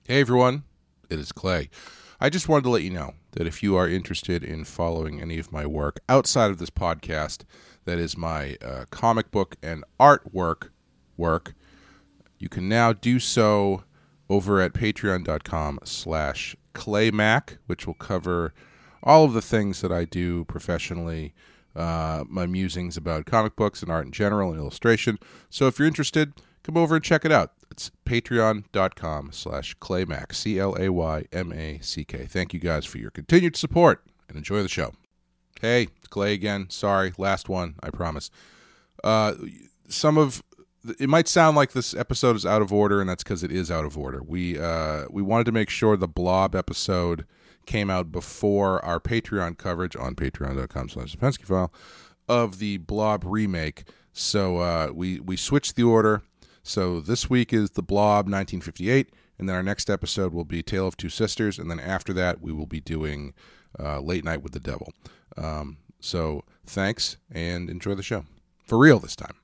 Hey everyone, it is Clay. I just wanted to let you know that if you are interested in following any of my work outside of this podcast, that is my comic book and artwork work, you can now do so over at patreon.com/claymac, which will cover all of the things that I do professionally, my musings about comic books and art in general and illustration. So if you're interested, come over and check it out. It's patreon.com/claymac, CLAYMACK. Thank you guys for your continued support and enjoy the show. Hey, Clay again. Sorry, last one, I promise. It might sound like this episode is out of order, and that's because it is out of order. We wanted to make sure the Blob episode came out before our Patreon coverage on patreon.com/ThePenskyFile of the Blob remake. So we switched the order. So this week is The Blob 1958, and then our next episode will be Tale of Two Sisters, and then after that we will be doing Late Night with the Devil. So thanks, and enjoy the show. For real this time.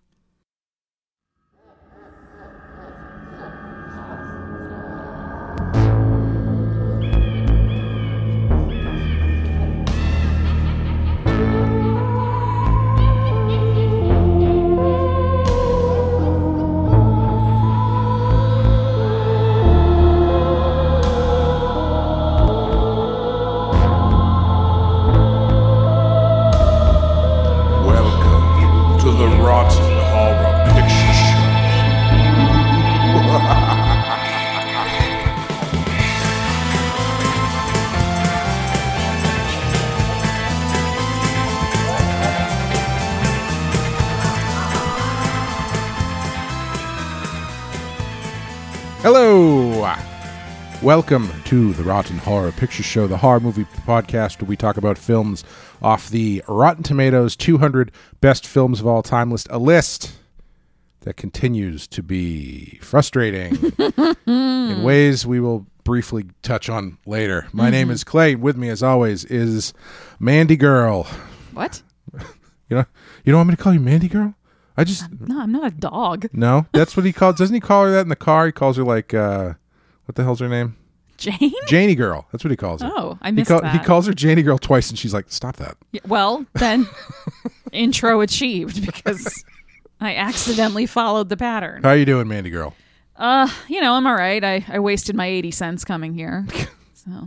Hello! Welcome to the Rotten Horror Picture Show, the horror movie podcast where we talk about films off the Rotten Tomatoes 200 Best Films of All Time list, a list that continues to be frustrating in ways we will briefly touch on later. My name is Clay. With me, as always, is Mandy Girl. What? You don't want me to call you Mandy Girl? No, I'm not a dog. No, that's what he calls. Doesn't he call her that in the car? He calls her like, what the hell's her name? Jane? Janie Girl. That's what he calls her. Oh, I missed that. He calls her Janie Girl twice, and she's like, stop that. Yeah, well, then, intro achieved because I accidentally followed the pattern. How you doing, Mandy Girl? I'm all right. I wasted my 80 cents coming here. So.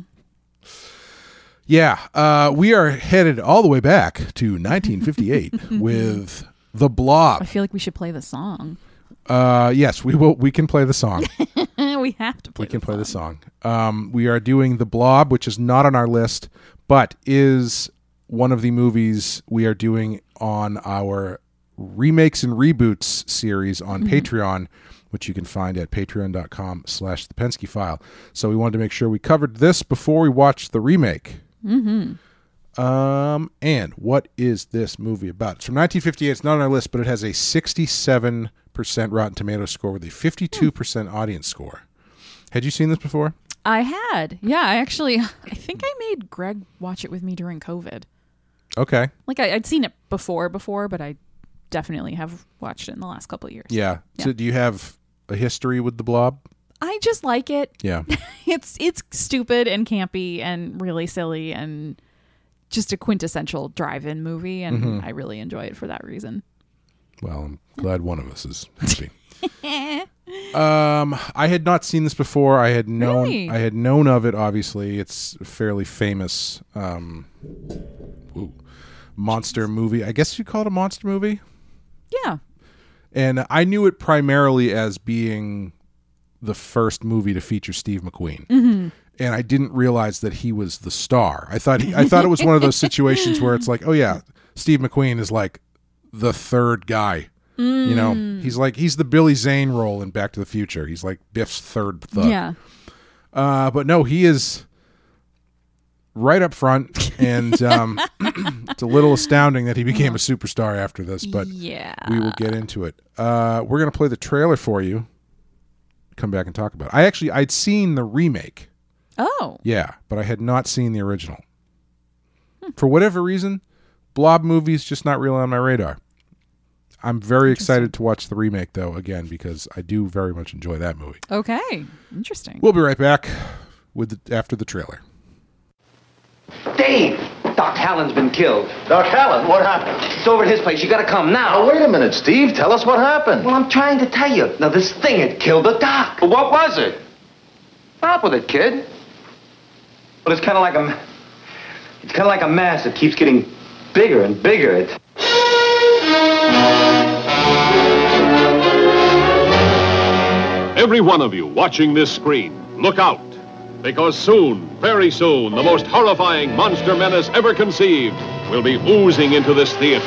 Yeah, we are headed all the way back to 1958 with The Blob. I feel like we should play the song. Yes, we will. We can play the song. We have to play. We can play the song. We are doing The Blob, which is not on our list, but is one of the movies we are doing on our remakes and reboots series on Patreon, which you can find at patreon.com/ThePenskyFile. So we wanted to make sure we covered this before we watched the remake. And what is this movie about? It's from 1958. It's not on our list, but it has a 67% Rotten Tomatoes score with a 52% audience score. Had you seen this before? I had. Yeah, I think I made Greg watch it with me during COVID. Okay. Like I'd seen it before, but I definitely have watched it in the last couple of years. Yeah. So do you have a history with The Blob? I just like it. Yeah. It's stupid and campy and really silly and just a quintessential drive-in movie, and I really enjoy it for that reason. Well, I'm glad one of us is happy. I had not seen this before. I had known of it, obviously. It's a fairly famous monster movie. I guess you'd call it a monster movie? Yeah. And I knew it primarily as being the first movie to feature Steve McQueen. Mm-hmm. And I didn't realize that he was the star. I thought it was one of those situations where it's like, oh yeah, Steve McQueen is like the third guy. You know, he's the Billy Zane role in Back to the Future. He's like Biff's third thug. Yeah. But no, he is right up front, and it's a little astounding that he became a superstar after this, but we will get into it. We're going to play the trailer for you, come back and talk about it. I'd seen the remake. Oh. Yeah, but I had not seen the original. For whatever reason, Blob movies just not really on my radar. I'm very excited to watch the remake, though, again, because I do very much enjoy that movie. Okay. Interesting. We'll be right back after the trailer. Dave! Doc Hallen's been killed. Doc Hallen, what happened? It's over at his place. You gotta come now. Oh, wait a minute, Steve. Tell us what happened. Well, I'm trying to tell you. Now, this thing had killed the doc. Well, what was it? Stop with it, kid. But it's kind of like a mass that keeps getting bigger and bigger. Every one of you watching this screen, look out. Because soon, very soon, the most horrifying monster menace ever conceived will be oozing into this theater.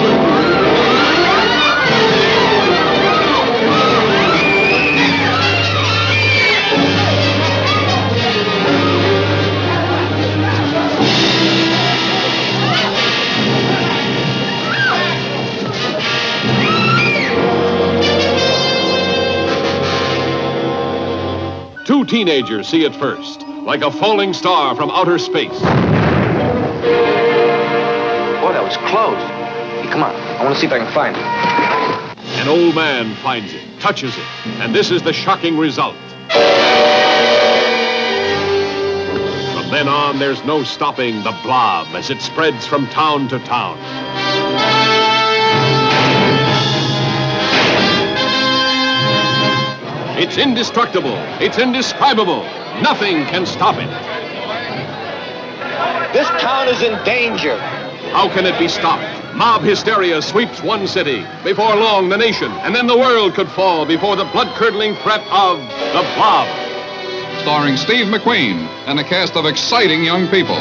Two teenagers see it first, like a falling star from outer space. Boy, that was close. Hey, come on. I want to see if I can find it. An old man finds it, touches it, and this is the shocking result. From then on, there's no stopping the blob as it spreads from town to town. It's indestructible. It's indescribable. Nothing can stop it. This town is in danger. How can it be stopped? Mob hysteria sweeps one city. Before long, the nation, and then the world could fall before the blood-curdling threat of the Blob. Starring Steve McQueen and a cast of exciting young people.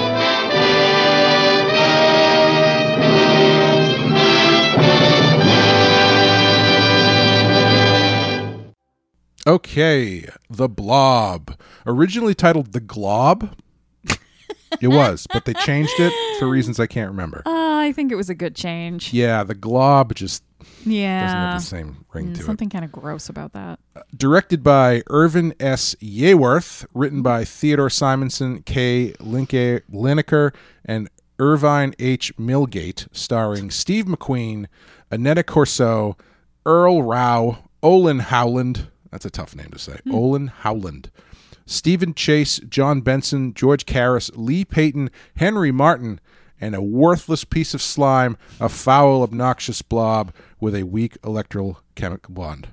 Okay, The Blob. Originally titled The Glob. It was, but they changed it for reasons I can't remember. I think it was a good change. Yeah, The Glob just doesn't Yeah. have the same ring to Something kind of gross about that. it. Directed by Irvin S. Yeworth, written by Theodore Simonson, Kay Lineker, and Irvine H. Milgate, starring Steve McQueen, Annetta Corso, Earl Rao, Olin Howland. That's a tough name to say. Olin Howland. Stephen Chase, John Benson, George Karras, Lee Payton, Henry Martin, and a worthless piece of slime, a foul, obnoxious blob with a weak electrochemical bond.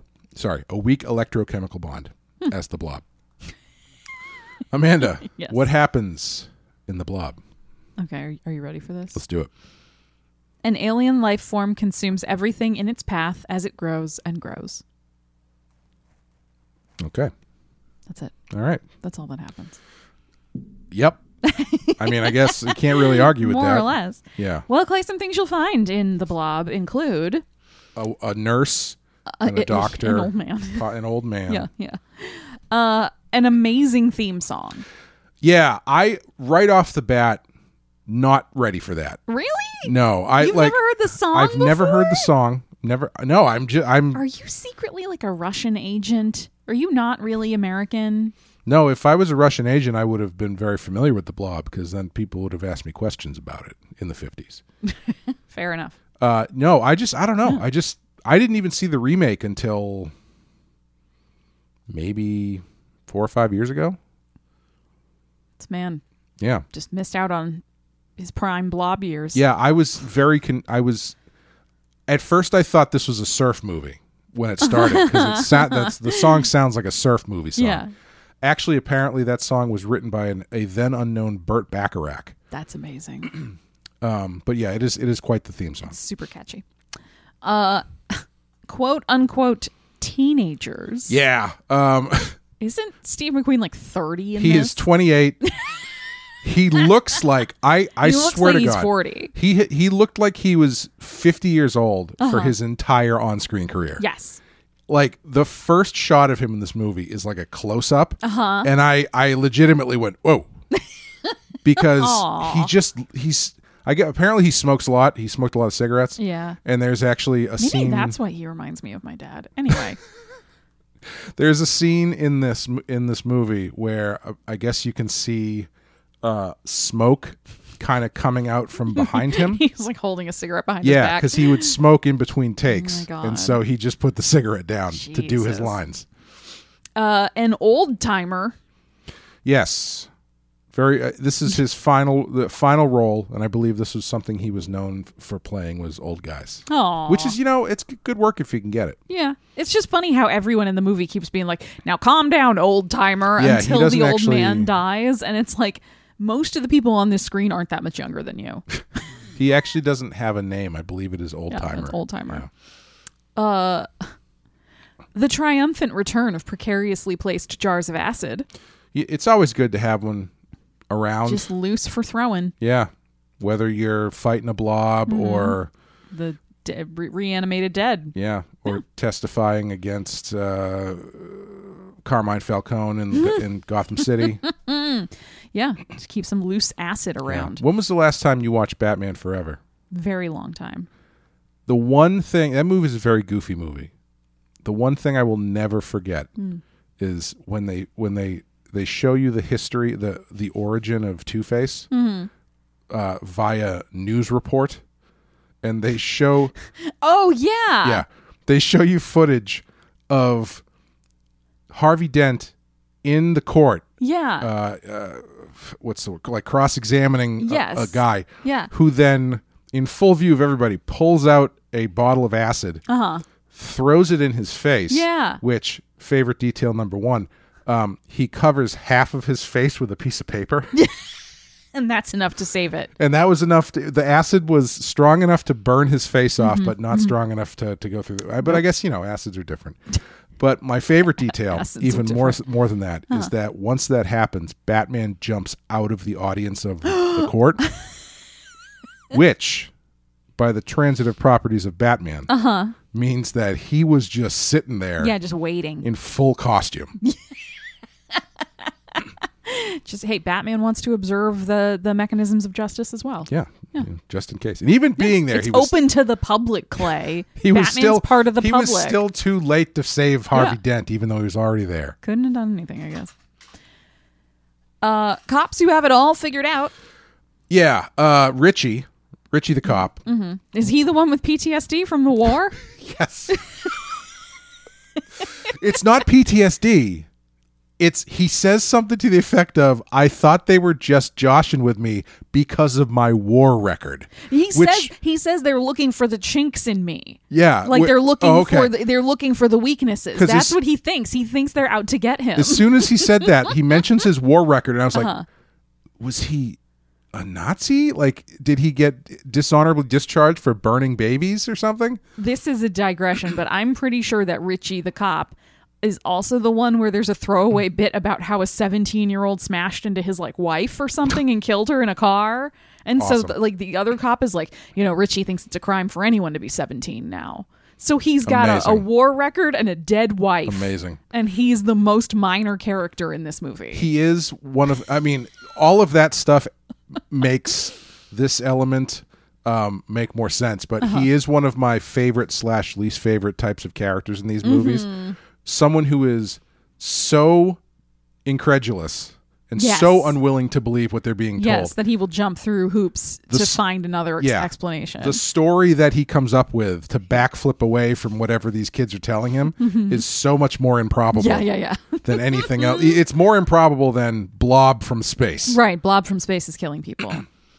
As the blob. Amanda, Yes. What happens in the blob? Okay, are you ready for this? Let's do it. An alien life form consumes everything in its path as it grows and grows. Okay. That's it. All right. That's all that happens. Yep. I mean, I guess you can't really argue with that. More or less. Yeah. Well, Clay, some things you'll find in the Blob include A nurse and a doctor. an old man. An old man. Yeah. An amazing theme song. Yeah, I right off the bat not ready for that. Really? No, You've never heard the song I've never heard the before? song. Never. No, I'm Are you secretly like a Russian agent? Are you not really American? No, if I was a Russian agent, I would have been very familiar with the Blob because then people would have asked me questions about it in the 50s. Fair enough. No, I don't know. I didn't even see the remake until maybe 4 or 5 years ago. This man Yeah. just missed out on his prime Blob years. Yeah, I was at first I thought this was a surf movie when it started because the song sounds like a surf movie song. Yeah. Actually, apparently that song was written by a then unknown Burt Bacharach. That's amazing. But yeah, it is quite the theme song. Super catchy. Quote unquote teenagers. Yeah. Isn't Steve McQueen like 30 in He this? is 28. He looks like I He looks swear like to he's God, 40. He looked like he was 50 years old for his entire on-screen career. Yes. Like the first shot of him in this movie is like a close-up, and I legitimately went whoa, because apparently he smokes a lot. He smoked a lot of cigarettes. Yeah. And there's actually a Maybe scene. that's why he reminds me of my dad. Anyway. There's a scene in this movie where I guess you can see smoke kind of coming out from behind him. He's like holding a cigarette behind his Yeah, back. because he would smoke in between takes. Oh my God. And so he just put the cigarette down to do his Jesus. lines. An old timer. Yes. Very. This is his final role, and I believe this was something he was known for playing was old guys. Oh, Which is, it's good work if you can get it. yeah. It's just funny how everyone in the movie keeps being like, "Now calm down, old timer," Yeah, he until doesn't the old actually- man dies, and it's like most of the people on this screen aren't that much younger than you. He actually doesn't have a name. I believe it is old Yeah, timer. it's old timer. The triumphant return of precariously placed jars of acid, It's always good to have one around. just loose for throwing. Yeah. Whether you're fighting a blob Mm-hmm. or The reanimated dead. yeah, or testifying against Carmine Falcone in Gotham City. Yeah, just keep some loose acid around. Yeah. When was the last time you watched Batman Forever? Very long time. The one thing, that movie is a very goofy movie. The one thing I will never forget is when they show you the history, the origin of Two-Face via news report, and they show Oh yeah. they show you footage of Harvey Dent in the court. Yeah. What's the word? Like cross-examining Yes. a guy. Yeah. Who then, in full view of everybody, pulls out a bottle of acid, throws it in his face. Yeah. Which, favorite detail number one, he covers half of his face with a piece of paper. And that's enough to save it. And that was enough. The acid was strong enough to burn his face off, but not strong enough to go through. But I guess, acids are different. But my favorite detail, Acids even are more than that, is that once that happens, Batman jumps out of the audience of the court, which, by the transitive properties of Batman, means that he was just sitting there Yeah, just waiting. in full costume. Just hey, Batman wants to observe the mechanisms of justice as well. Yeah, just in case. And even being there, It's he was open to the public, Clay. he was Batman's still part of the he public. was still too late to save Harvey Yeah. Dent, even though he was already there. Couldn't have done anything, I guess. Cops who have it all figured out. Yeah, Richie the cop. Is he the one with PTSD from the war? Yes. It's not PTSD. He says something to the effect of, "I thought they were just joshing with me because of my war record." He says they're looking for the chinks in me. Yeah, Like they're looking okay. they're looking for the weaknesses. 'Cause That's he's- what he thinks. He thinks they're out to get him. As soon as he said that, he mentions his war record, and I was like, was he a Nazi? Like, did he get dishonorably discharged for burning babies or something? This is a digression, but I'm pretty sure that Richie the cop is also the one where there's a throwaway bit about how a 17-year-old smashed into his wife or something and killed her in a car. And so Awesome. the other cop is like, Richie thinks it's a crime for anyone to be 17 now. So he's got a Amazing. war record and a dead wife. Amazing. And he's the most minor character in this movie. He is one of, all of that stuff makes this element make more sense, but he is one of my favorite / least favorite types of characters in these movies. Someone who is so incredulous and Yes. so unwilling to believe what they're being Yes, told. that he will jump through hoops to find another explanation. The story that he comes up with to backflip away from whatever these kids are telling him is so much more improbable yeah. than anything else. It's more improbable than Blob from space. Right, Blob from space is killing people.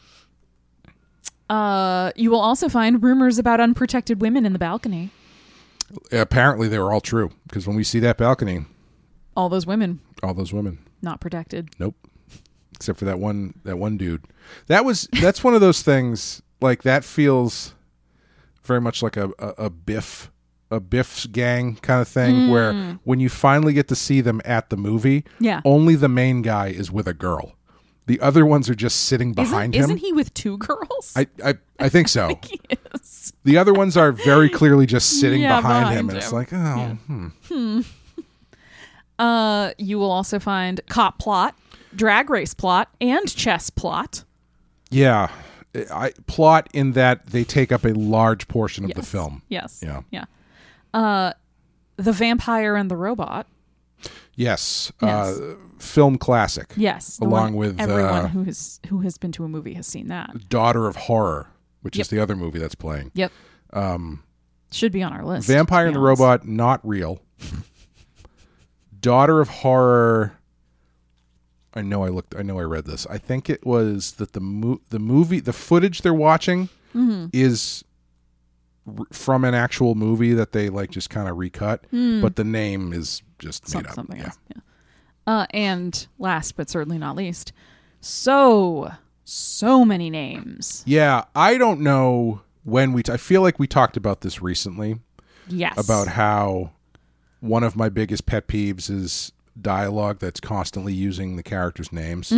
You will also find rumors about unprotected women in the balcony. Apparently, they were all true, because when we see that balcony, All those women all those women, not protected. nope, except for that one dude. That's one of those things, like, that feels very much like a Biff's gang kind of thing, where when you finally get to see them at the movie, Yeah. only the main guy is with a girl. The other ones are just sitting behind him. Isn't he with two girls? I think so. He is. The other ones are very clearly just sitting Yeah, behind him, behind and it's him. like, oh, You will also find cop plot, drag race plot, and chess plot. yeah. I plot in that they take up a large portion of the film. Yes. Yeah. Yeah. The vampire and the robot. Yes. Yes. Film classic. Yes, the Along one with everyone who has been to a movie has seen that. Daughter of Horror, which Yep. is the other movie that's playing. Yep. Should be on our list. Vampire to and be the honest. Robot, not real. Daughter of Horror. I know I read this. I think it was that the movie, the footage they're watching is from an actual movie that they like just kind of recut, but the name is just made up. Something Yeah. else. Yeah. And last but certainly not least, so many names. Yeah, I don't know when I feel like we talked about this recently Yes. about how one of my biggest pet peeves is dialogue that's constantly using the characters' names.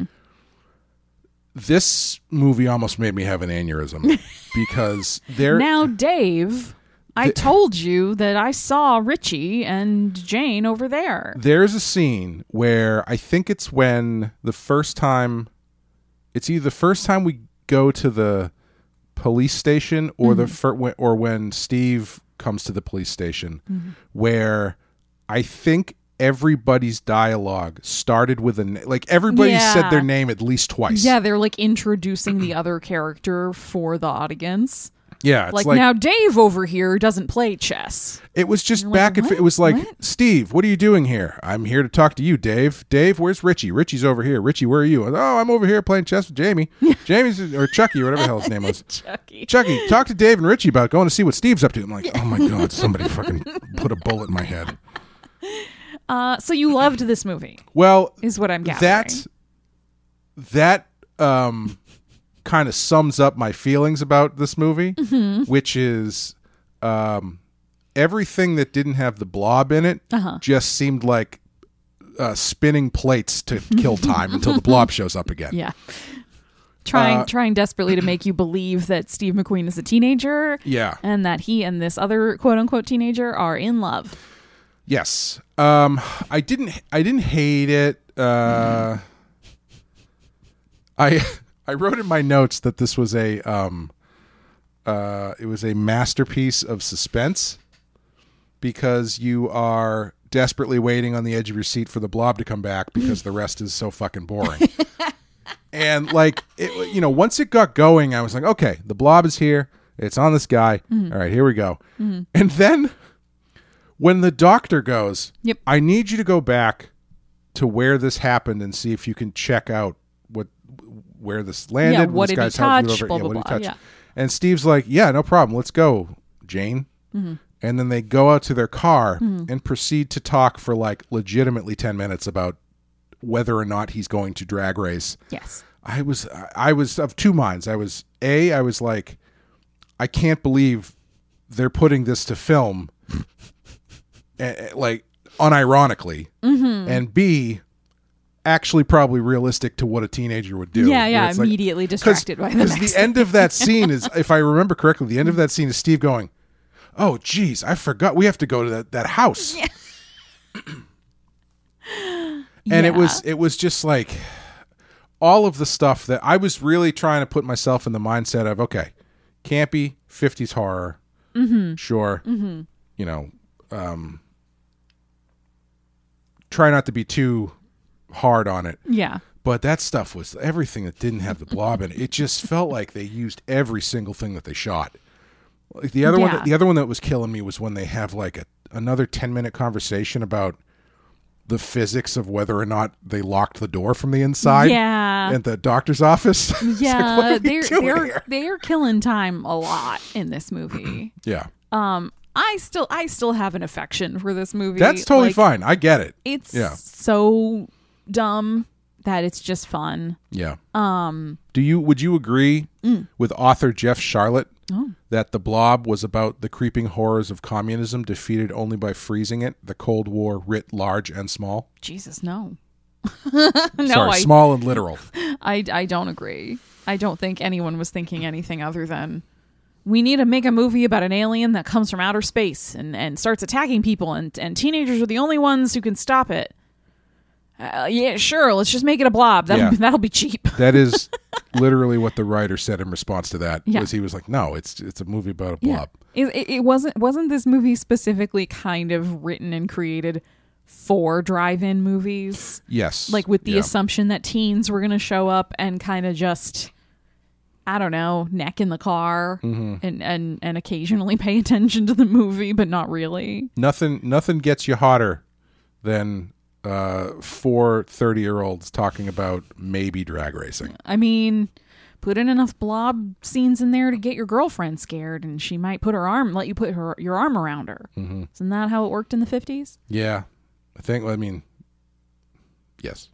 This movie almost made me have an aneurysm because Now, Dave, I told you that I saw Richie and Jane over there. there's a scene where I think it's when it's either the first time we go to the police station or when Steve comes to the police station, where I think everybody's dialogue started with everybody said their name at least twice. Yeah, they're like introducing the other character for the audience. Yeah, it's Like now, Dave over here doesn't play chess. it was just You're back like, and what? it was like, What? Steve, what are you doing here? I'm here to talk to you, Dave. Dave, where's Richie? Richie's over here. Richie, where are you? Oh, I'm over here playing chess with Jamie. Jamie's or Chucky or whatever the hell his name was. Chucky, talk to Dave and Richie about going to see what Steve's up to. I'm like, oh my God, somebody fucking put a bullet in my head. So you loved this movie, Well, is what I'm gathering. that kind of sums up my feelings about this movie, which is everything that didn't have the Blob in it just seemed like spinning plates to kill time until the Blob shows up again. Yeah. Trying desperately to make you believe that Steve McQueen is a teenager. Yeah. And that he and this other quote unquote teenager are in love. Yes. I didn't hate it. I wrote in my notes that this was it was a masterpiece of suspense because you are desperately waiting on the edge of your seat for the Blob to come back because the rest is so fucking boring. And once it got going, I was like, okay, the Blob is here. It's on this guy. All right, here we go. And then when the doctor goes, Yep. I need you to go back to where this happened and see if you can check out where this landed. Yeah, what this did he guy's house, touch, whatever. blah, Yeah, blah, what did he blah, touch? yeah. And Steve's like, yeah, no problem. Let's go, Jane. And then they go out to their car and proceed to talk for like legitimately 10 minutes about whether or not he's going to drag race. Yes. I was of two minds. I was like, I can't believe they're putting this to film, like unironically, and B, actually probably realistic to what a teenager would do. Yeah, Where it's like- immediately distracted by the because next the end of that scene is, if I remember correctly, the end of that scene is Steve going, "Oh, geez, I forgot we have to go to that house." And it was just like all of the stuff that I was really trying to put myself in the mindset of, okay, campy 50s horror, sure, try not to be too hard on it. Yeah. But that stuff was everything that didn't have the Blob in it. It just felt like they used every single thing that they shot. Like the other one that was killing me was when they have like another 10-minute conversation about the physics of whether or not they locked the door from the inside. Yeah. At the doctor's office. It's Yeah, like, what are we doing here? they're killing time a lot in this movie. Yeah. I still have an affection for this movie. That's totally Like, fine. I get it. It's Yeah. so dumb that it's just fun. Yeah. Would you agree with author Jeff Charlotte that The Blob was about the creeping horrors of communism defeated only by freezing it, the Cold War writ large and small? Jesus, no. Sorry, small and literal. I don't agree. I don't think anyone was thinking anything other than we need to make a movie about an alien that comes from outer space and starts attacking people, and teenagers are the only ones who can stop it. Yeah, sure. Let's just make it a Blob. That'll be cheap. That is literally what the writer said in response to that. Yeah. Was he was like, "No, it's a movie about a blob." It wasn't this movie specifically kind of written and created for drive-in movies. Yes. Like with the Yeah. assumption that teens were going to show up and kind of just, I don't know, neck in the car and occasionally pay attention to the movie, but not really. Nothing gets you hotter than 4 30-year-olds talking about maybe drag racing. I mean, put in enough blob scenes in there to get your girlfriend scared, and she might let you put your arm around her. Mm-hmm. Isn't that how it worked in the 50s? Yeah. I mean, yes.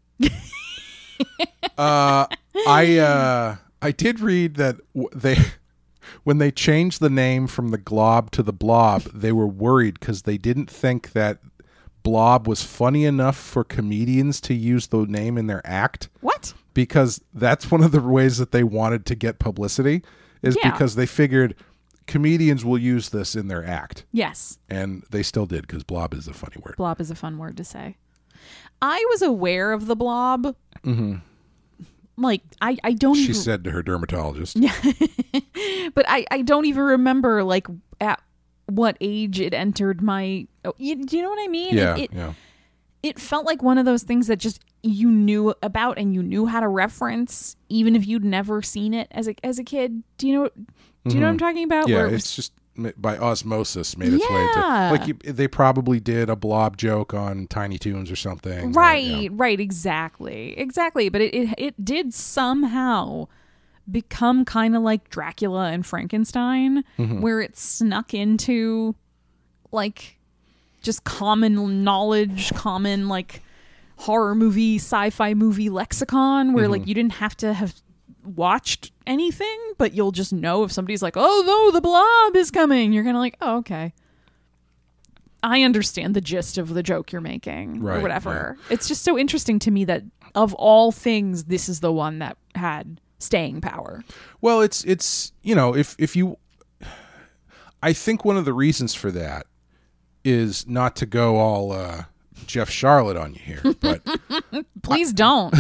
I did read that when they changed the name from the Glob to the Blob, they were worried because they didn't think that Blob was funny enough for comedians to use the name in their act. What? Because that's one of the ways that they wanted to get publicity, is because they figured comedians will use this in their act. Yes. And they still did, because blob is a funny word. Blob is a fun word to say. I was aware of the blob. Mm-hmm. Like, I don't She even... said to her dermatologist. Yeah. But I don't even remember, like, at what age it entered my... do you know what I mean? Yeah, It felt like one of those things that just you knew about and you knew how to reference, even if you'd never seen it as a kid. Do you know what I'm talking about? Yeah, Where it's just by osmosis made its way Yeah. to... Like, they probably did a blob joke on Tiny Toons or something. Right, right, exactly. But it did somehow become kind of like Dracula and Frankenstein, where it snuck into, like, just common knowledge, common, like, horror movie, sci-fi movie lexicon, where like you didn't have to have watched anything, but you'll just know if somebody's like, oh no, the blob is coming, you're kind of like, oh, okay, I understand the gist of the joke you're making, Right, or whatever. right. It's just so interesting to me that of all things, this is the one that had staying power. Well, it's if you... I think one of the reasons for that is not to go all Jeff Charlotte on you here, but Please don't.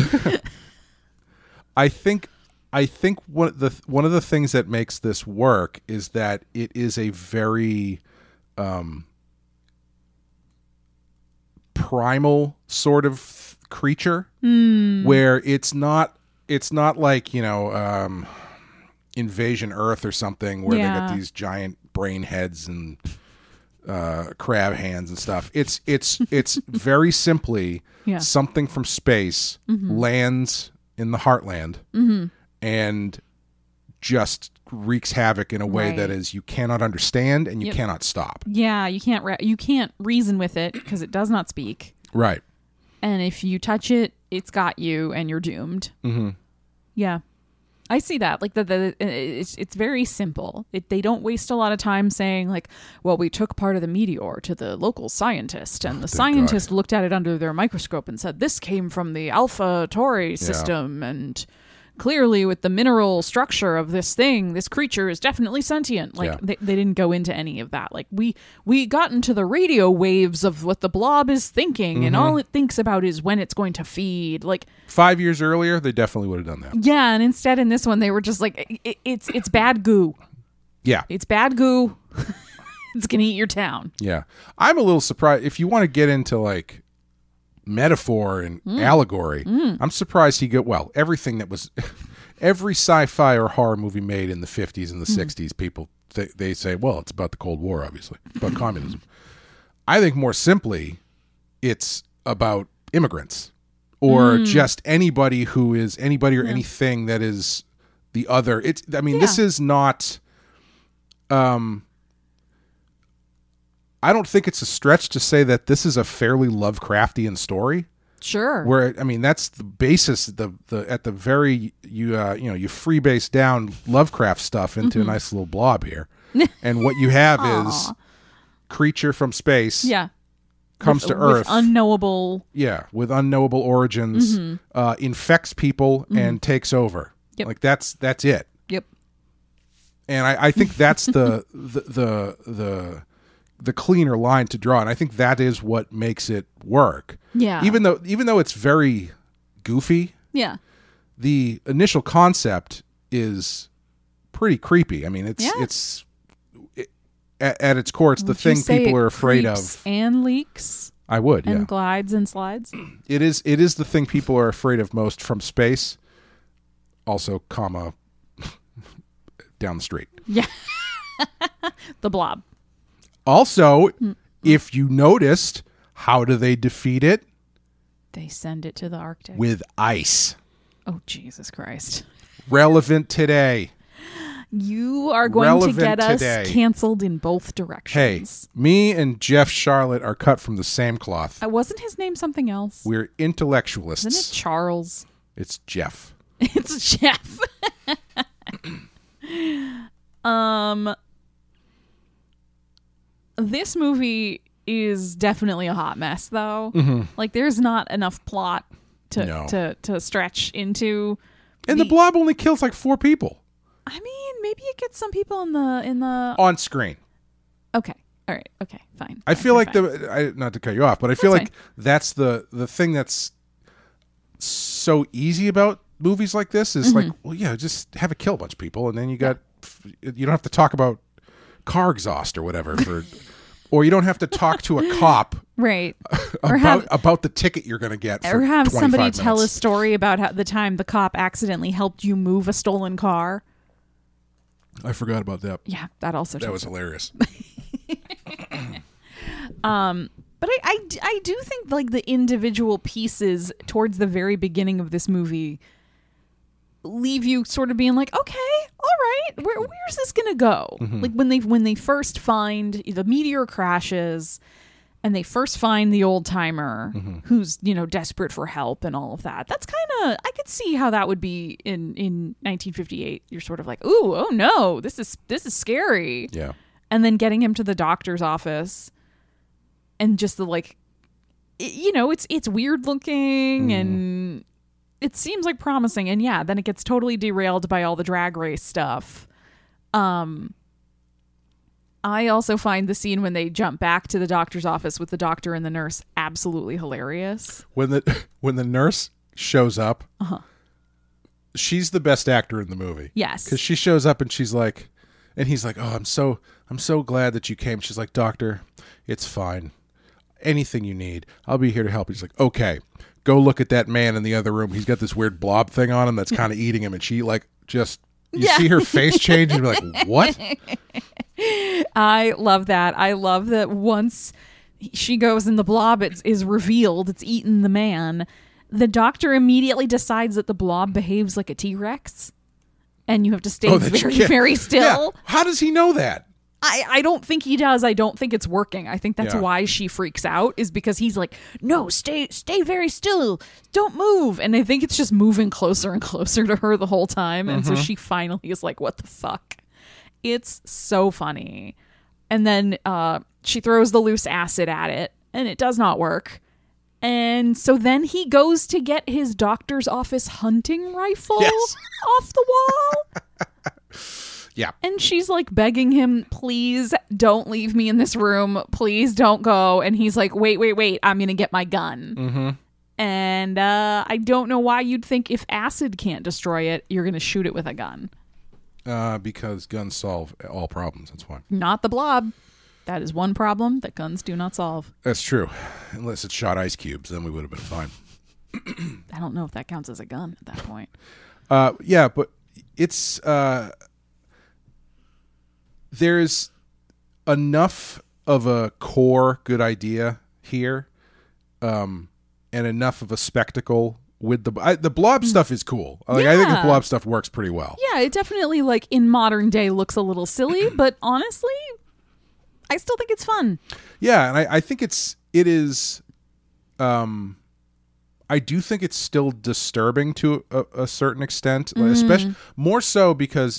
I think one of the things that makes this work is that it is a very primal sort of creature, where it's not like, Invasion Earth or something, where they got these giant brain heads and crab hands and stuff. It's very simply something from space lands in the heartland and just wreaks havoc in a way that is you cannot understand and you cannot stop. Yeah, you can't reason with it because it does not speak. Right. And if you touch it, it's got you and you're doomed. Mm-hmm. Yeah. I see that. Like it's very simple. They don't waste a lot of time saying like, well, we took part of the meteor to the local scientist, and the scientist looked at it under their microscope and said, this came from the Alpha Tauri system, and clearly with the mineral structure of this thing, this creature is definitely sentient. Like they didn't go into any of that. Like we got into the radio waves of what the blob is thinking, and all it thinks about is when it's going to feed. Like 5 years earlier, they definitely would have done that. Yeah, and instead in this one they were just like, it's bad goo. Yeah. It's bad goo. It's gonna eat your town. Yeah. I'm a little surprised if you want to get into like metaphor and allegory. I'm surprised everything that was every sci-fi or horror movie made in the 50s and the 60s, people they say, well, it's about the Cold War, obviously, about communism. I think more simply it's about immigrants or just anybody who is anybody or anything that is the other. This is not I don't think it's a stretch to say that this is a fairly Lovecraftian story. Sure. Where that's the basis. The at the very you freebase down Lovecraft stuff into a nice little blob here, and what you have is creature from space. Yeah. Comes to Earth. With unknowable. Yeah, with unknowable origins, infects people and takes over. Yep. Like that's it. Yep. And I think that's the cleaner line to draw, and I think that is what makes it work. Yeah. Even though it's very goofy, Yeah. the initial concept is pretty creepy. I mean, it's at its core, it's the thing people are afraid of. And leaks. I would, and yeah. glides and slides. It is the thing people are afraid of most from space. Also, comma, down the street. Yeah. The Blob. Also, if you noticed, how do they defeat it? They send it to the Arctic. With ice. Oh, Jesus Christ. Relevant today. You are going Relevant to get us today. canceled in both Hey, directions. me and Jeff Charlotte are cut from the same cloth. Wasn't his name something else? We're intellectualists. Isn't it Charles? It's Jeff. It's Jeff. This movie is definitely a hot mess, though. Like, there's not enough plot No. to stretch into. And the Blob only kills like 4 people I mean, maybe it gets some people in the. on screen. Okay, all right, okay, fine. I feel like not to cut you off, but I feel That's like that's the thing that's so easy about movies like this is like, well, yeah, just have it kill a bunch of people, and then you don't have to talk about car exhaust or whatever or you don't have to talk to a cop right, or about the ticket you're going to get for or have 25 somebody minutes. tell a story about how the time the cop accidentally helped you move a stolen car. I forgot about that. Yeah, that also. That was hilarious. But I do think like the individual pieces towards the very beginning of this movie leave you sort of being like, okay, all right, where's this gonna go? Like when they first find the meteor crashes and they first find the old timer who's desperate for help and all of that. That's kind of, I could see how that would be in 1958. You're sort of like, ooh, oh no, this is scary. Yeah. And then getting him to the doctor's office and just the like, it's weird looking and it seems like promising. And yeah, then it gets totally derailed by all the drag race stuff. I also find the scene when they jump back to the doctor's office with the doctor and the nurse absolutely hilarious. When the nurse shows up, she's the best actor in the movie. Yes. Because she shows up and she's like, and he's like, oh, I'm so glad that you came. She's like, doctor, it's fine. Anything you need, I'll be here to help. He's like, okay, go look at that man in the other room. He's got this weird blob thing on him that's kind of eating him. And she like just, you see her face change and you're like, what? I love that. I love that once she goes and the blob is revealed, it's eaten the man, the doctor immediately decides that the blob behaves like a T-Rex. And you have to stay very still. Yeah. How does he know that? I don't think he does. I don't think it's working. I think that's why she freaks out, is because he's like, no, stay very still. Don't move. And I think it's just moving closer and closer to her the whole time. And so she finally is like, what the fuck? It's so funny. And then she throws the loose acid at it and it does not work. And so then he goes to get his doctor's office hunting rifle off the wall. Yeah. And she's like begging him, please don't leave me in this room. Please don't go. And he's like, wait. I'm going to get my gun. And I don't know why you'd think if acid can't destroy it, you're going to shoot it with a gun. Because guns solve all problems. That's why. Not the blob. That is one problem that guns do not solve. That's true. Unless it shot ice cubes, then we would have been fine. I don't know if that counts as a gun at that point. Yeah, but it's... there's enough of a core good idea here, and enough of a spectacle with the blob stuff is cool. Like, I think the blob stuff works pretty well. Yeah, it definitely, like, in modern day looks a little silly, but honestly, I still think it's fun. Yeah, and I think it is. I do think it's still disturbing to a certain extent, especially more so because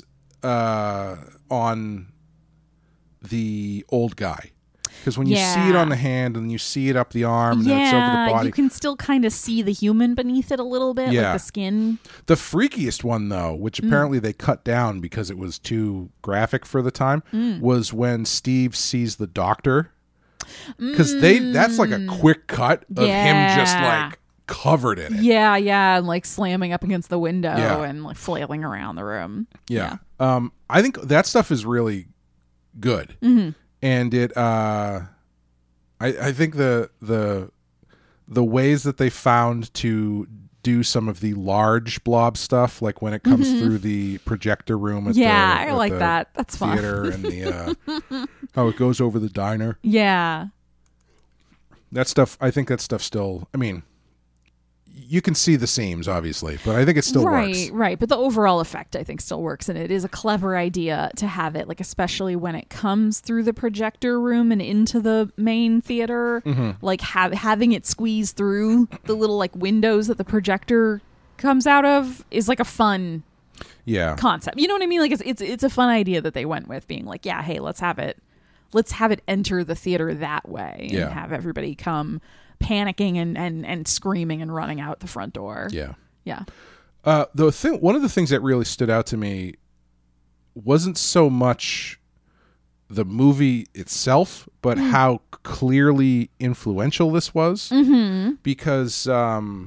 on the old guy. Because when you see it on the hand and you see it up the arm and it's over the body. You can still kind of see the human beneath it a little bit, like the skin. The freakiest one, though, which apparently they cut down because it was too graphic for the time, was when Steve sees the doctor. Because that's like a quick cut of him just like covered in it. Yeah, and like slamming up against the window and like flailing around the room. Yeah. I think that stuff is really good. And it I I think the ways that they found to do some of the large blob stuff, like when it comes through the projector room at I at like the that. That's fun. theater and the how it goes over the diner. Yeah. That stuff, I think that stuff still, I mean, you can see the seams, obviously, but I think it still works. Right. But the overall effect, I think, still works. And it is a clever idea to have it, like, especially when it comes through the projector room and into the main theater. Like, having it squeeze through the little, like, windows that the projector comes out of is, like, a fun concept. You know what I mean? Like, it's a fun idea that they went with, being like, yeah, hey, let's have it enter the theater that way and have everybody come panicking and screaming and running out the front door. Yeah. One of the things that really stood out to me wasn't so much the movie itself, but how clearly influential this was. Because the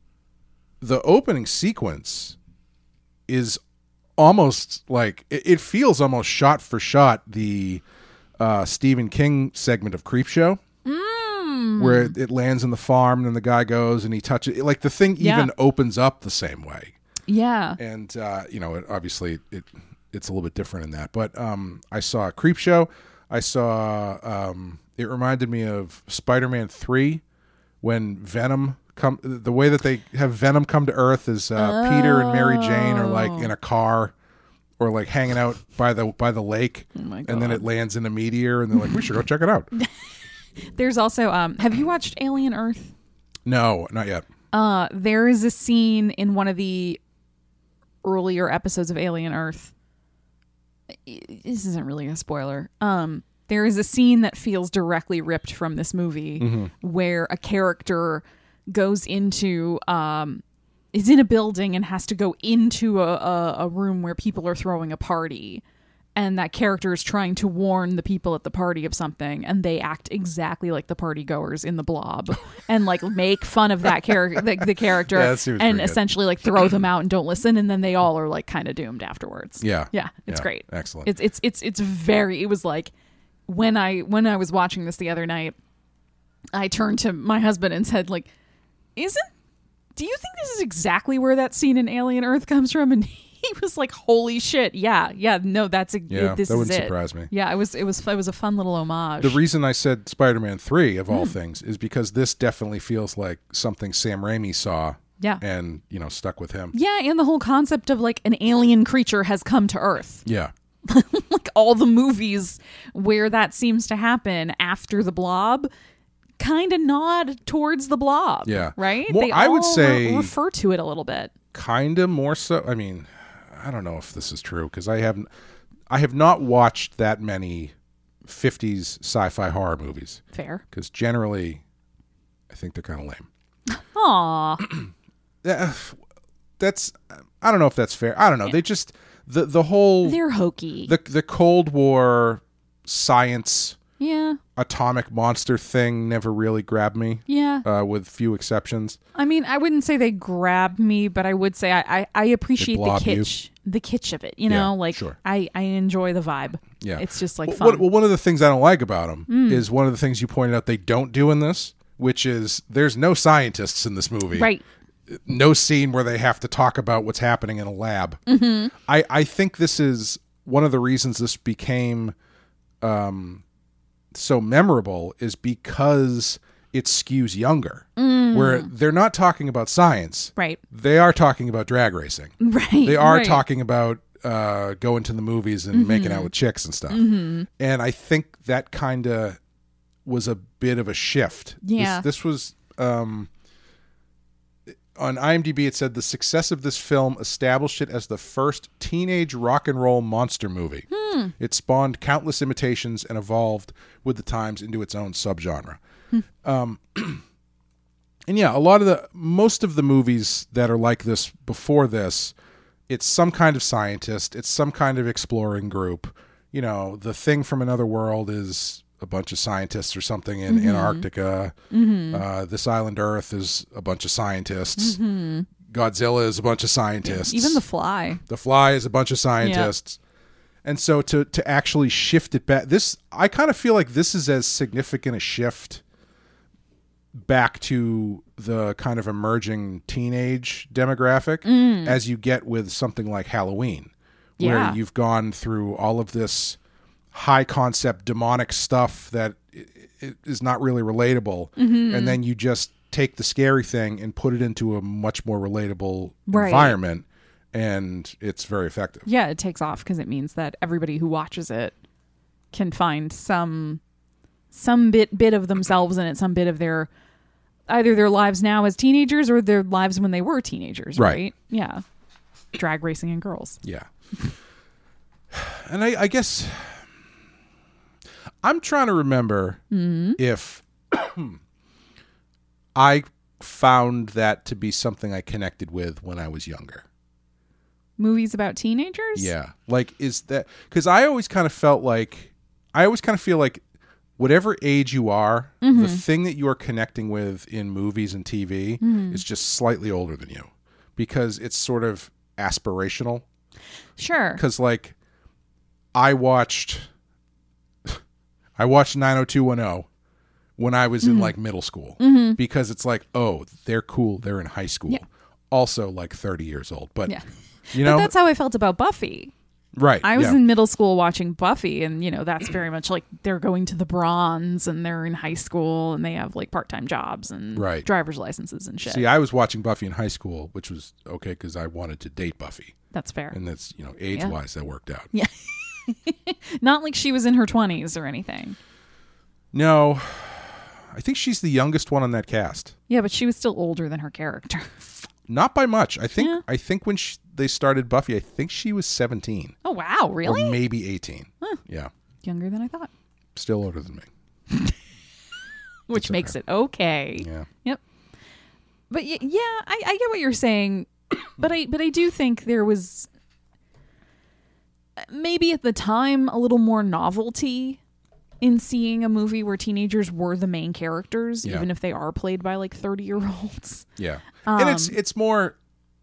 opening sequence is almost like it feels almost shot for shot the Stephen King segment of Creepshow. Where it lands in the farm and then the guy goes and he touches it. Like the thing even opens up the same way. Yeah. And, obviously it's a little bit different in that. But I saw Creepshow. I saw, it reminded me of Spider-Man 3 when Venom the way that they have Venom come to Earth is Peter and Mary Jane are like in a car or like hanging out by the lake. Oh my God. And then it lands in a meteor and they're like, we should go check it out. There's also, have you watched Alien Earth? No, not yet. There is a scene in one of the earlier episodes of Alien Earth. This isn't really a spoiler. There is a scene that feels directly ripped from this movie where a character goes into, is in a building and has to go into a room where people are throwing a party. And that character is trying to warn the people at the party of something, and they act exactly like the party goers in The Blob, and like make fun of that character, the character, and essentially like throw them out and don't listen, and then they all are like kind of doomed afterwards. Yeah, it's great. Excellent. It's very. It was like when I was watching this the other night, I turned to my husband and said, like, do you think this is exactly where that scene in Alien Earth comes from? And he was like, "Holy shit! Yeah, no, this that is wouldn't it." surprise me. Yeah, it was a fun little homage. The reason I said Spider-Man 3 of all things is because this definitely feels like something Sam Raimi saw. Yeah, and stuck with him. Yeah, and the whole concept of like an alien creature has come to Earth. Yeah, like all the movies where that seems to happen after The Blob kind of nod towards The Blob. Yeah, right. I would say refer to it a little bit. Kind of more so. I mean, I don't know if this is true because I have not watched that many 50s sci-fi horror movies. Fair. Because generally, I think they're kind of lame. Aww. That's, I don't know if that's fair. I don't know. Yeah. They just, the whole... They're hokey. The Cold War science... Yeah. Atomic monster thing never really grabbed me. Yeah. With few exceptions. I mean, I wouldn't say they grabbed me, but I would say I appreciate the kitsch of it. You know, like sure. I enjoy the vibe. Yeah. It's just like fun. Well, one of the things I don't like about them is one of the things you pointed out they don't do in this, which is there's no scientists in this movie. Right. No scene where they have to talk about what's happening in a lab. Mm-hmm. I think this is one of the reasons this became so memorable is because it skews younger, where they're not talking about science. Right. They are talking about drag racing. Right. They are talking about going to the movies and making out with chicks and stuff. Mm-hmm. And I think that kind of was a bit of a shift. Yeah. This was... on IMDb, it said the success of this film established it as the first teenage rock and roll monster movie. It spawned countless imitations and evolved with the times into its own subgenre. And yeah, most of the movies that are like this before this, it's some kind of scientist, it's some kind of exploring group. You know, The Thing from Another World is a bunch of scientists or something in Antarctica. This Island Earth is a bunch of scientists. Godzilla is a bunch of scientists. Even The Fly. The Fly is a bunch of scientists. And so to actually shift it back, I kind of feel like this is as significant a shift back to the kind of emerging teenage demographic as you get with something like Halloween, where you've gone through all of this high concept demonic stuff that is not really relatable, and then you just take the scary thing and put it into a much more relatable environment, and it's very effective. Yeah, it takes off because it means that everybody who watches it can find some bit of themselves in it, some bit of either their lives now as teenagers or their lives when they were teenagers, right? Yeah. Drag racing and girls. Yeah. And I guess I'm trying to remember if I found that to be something I connected with when I was younger. Movies about teenagers? Yeah. Like, is that... Because I always kind of feel like whatever age you are, the thing that you are connecting with in movies and TV is just slightly older than you. Because it's sort of aspirational. Sure. Because, like, I watched 90210 when I was in, like, middle school. Because it's like, oh, they're cool. They're in high school. Yeah. Also, like, 30 years old. But, you But know... that's how I felt about Buffy. Right. I was in middle school watching Buffy, and, you know, that's very much like they're going to the Bronze, and they're in high school, and they have, like, part-time jobs and driver's licenses and shit. See, I was watching Buffy in high school, which was okay because I wanted to date Buffy. That's fair. And that's, you know, age-wise, that worked out. Yeah. Not like she was in her 20s or anything. No. I think she's the youngest one on that cast. Yeah, but she was still older than her character. Not by much. I think when they started Buffy, I think she was 17. Oh, wow. Really? Or maybe 18. Huh. Yeah. Younger than I thought. Still older than me. Which makes it okay. Yeah. Yep. But yeah, I get what you're saying, but I do think there was maybe at the time a little more novelty in seeing a movie where teenagers were the main characters, even if they are played by like 30-year-olds. Yeah. And it's more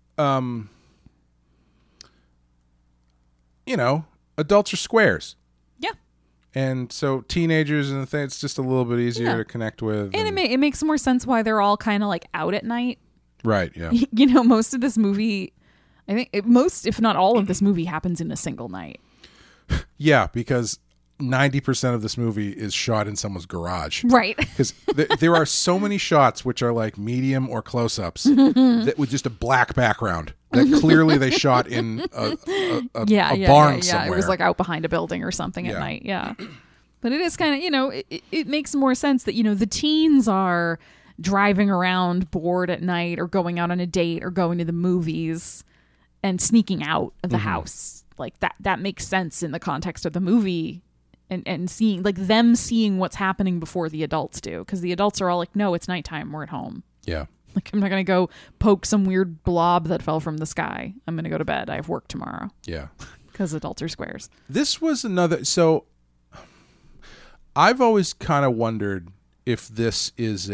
you know, adults are squares. Yeah. And so teenagers and it's just a little bit easier to connect with. And it makes more sense why they're all kind of like out at night. Right, yeah. You know, most of this movie, I think most, if not all of this movie happens in a single night. Yeah, because 90% of this movie is shot in someone's garage. Right. Because there are so many shots which are like medium or close-ups that with just a black background that clearly they shot in a barn somewhere. It was like out behind a building or something at night. Yeah. But it is kind of, you know, it makes more sense that, you know, the teens are driving around bored at night or going out on a date or going to the movies and sneaking out of the house. Like that makes sense in the context of the movie. And seeing like them seeing what's happening before the adults do, because the adults are all like, no, it's nighttime, we're at home. Yeah. Like, I'm not gonna go poke some weird blob that fell from the sky. I'm gonna go to bed. I have work tomorrow. Yeah. Because adults are squares. This was another. So I've always kind of wondered if this is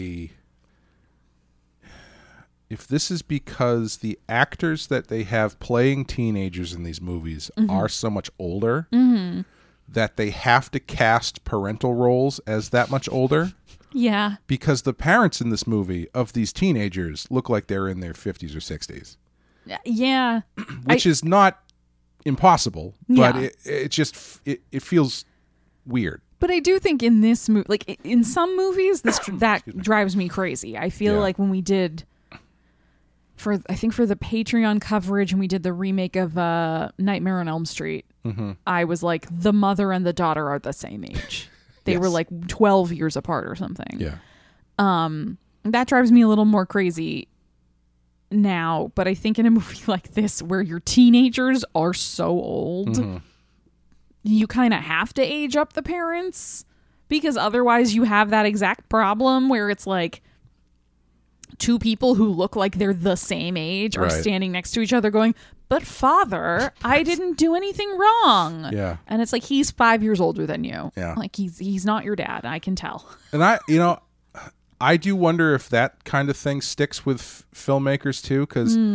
because the actors that they have playing teenagers in these movies are so much older. That they have to cast parental roles as that much older. Yeah. Because the parents in this movie of these teenagers look like they're in their 50s or 60s. Yeah. Which is not impossible, but it just feels weird. But I do think in this movie, like in some movies, that drives me crazy. I feel like when we did... for the Patreon coverage and we did the remake of Nightmare on Elm Street, I was like, the mother and the daughter are the same age. They were like 12 years apart or something. Yeah. That drives me a little more crazy now, but I think in a movie like this where your teenagers are so old, you kind of have to age up the parents, because otherwise you have that exact problem where it's like two people who look like they're the same age are standing next to each other going, but father, I didn't do anything wrong. Yeah. And it's like, he's 5 years older than you. Yeah. Like he's not your dad. I can tell. And I do wonder if that kind of thing sticks with filmmakers too. 'Cause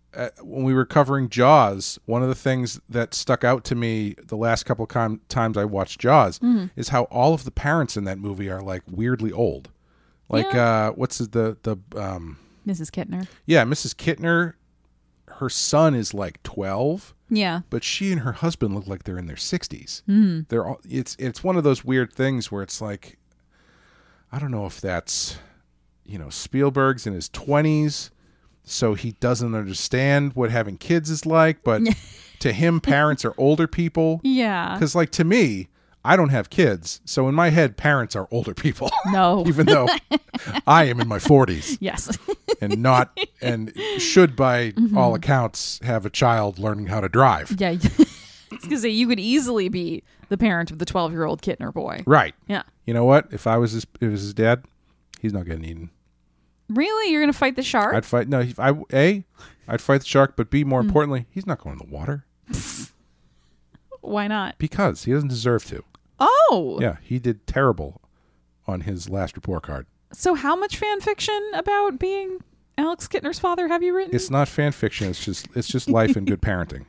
when we were covering Jaws, one of the things that stuck out to me the last couple of times I watched Jaws is how all of the parents in that movie are like weirdly old. Like what's the Mrs. Kittner. Yeah, Mrs. Kittner, her son is like 12. Yeah. But she and her husband look like they're in their 60s. They're all, it's one of those weird things where it's like, I don't know if that's, Spielberg's in his 20s, so he doesn't understand what having kids is like, but to him, parents are older people. Yeah. Because, like, to me, I don't have kids, so in my head, parents are older people. No. Even though I am in my 40s. Yes. and should, by all accounts, have a child learning how to drive. Yeah. I was going to say, you could easily be the parent of the 12-year-old Kittner boy. Right. Yeah. You know what? If it was his dad, he's not getting eaten. Really? You're going to fight the shark? I'd fight. No, I'd fight the shark, but B, more importantly, he's not going in the water. Why not? Because he doesn't deserve to. Oh. Yeah, he did terrible on his last report card. So how much fan fiction about being Alex Kittner's father have you written? It's not fan fiction. It's just life and good parenting,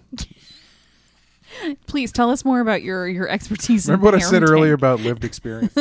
Please tell us more about your expertise. Remember what I said parenting. earlier about lived experience?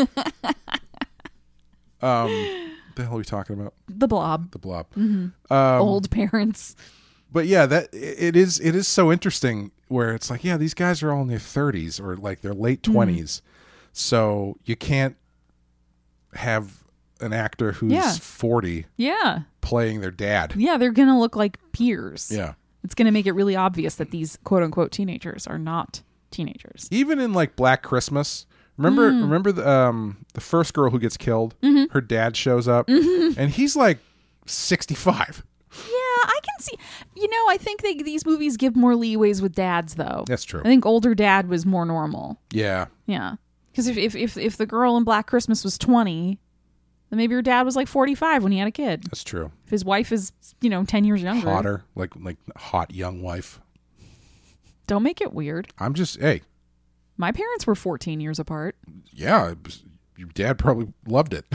The hell are we talking about? The Blob. The Blob. Old parents. But yeah, that it is so interesting where it's like, yeah, these guys are all in their 30s or like their late 20s. So you can't have an actor who's 40 playing their dad. Yeah, they're going to look like peers. Yeah. It's going to make it really obvious that these quote unquote teenagers are not teenagers. Even in like Black Christmas, remember the first girl who gets killed, her dad shows up and he's like 65. Yeah, I can see. I think these movies give more leeways with dads, though. That's true. I think older dad was more normal. Yeah. Yeah. Because if the girl in Black Christmas was 20, then maybe her dad was like 45 when he had a kid. That's true. If his wife is, 10 years younger. Hotter, like hot young wife. Don't make it weird. I'm just, hey. My parents were 14 years apart. Yeah, your dad probably loved it.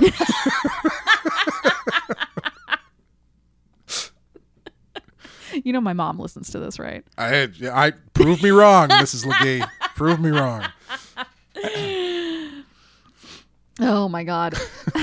My mom listens to this, right? I prove me wrong, Mrs. LeGee. Prove me wrong. Oh my God.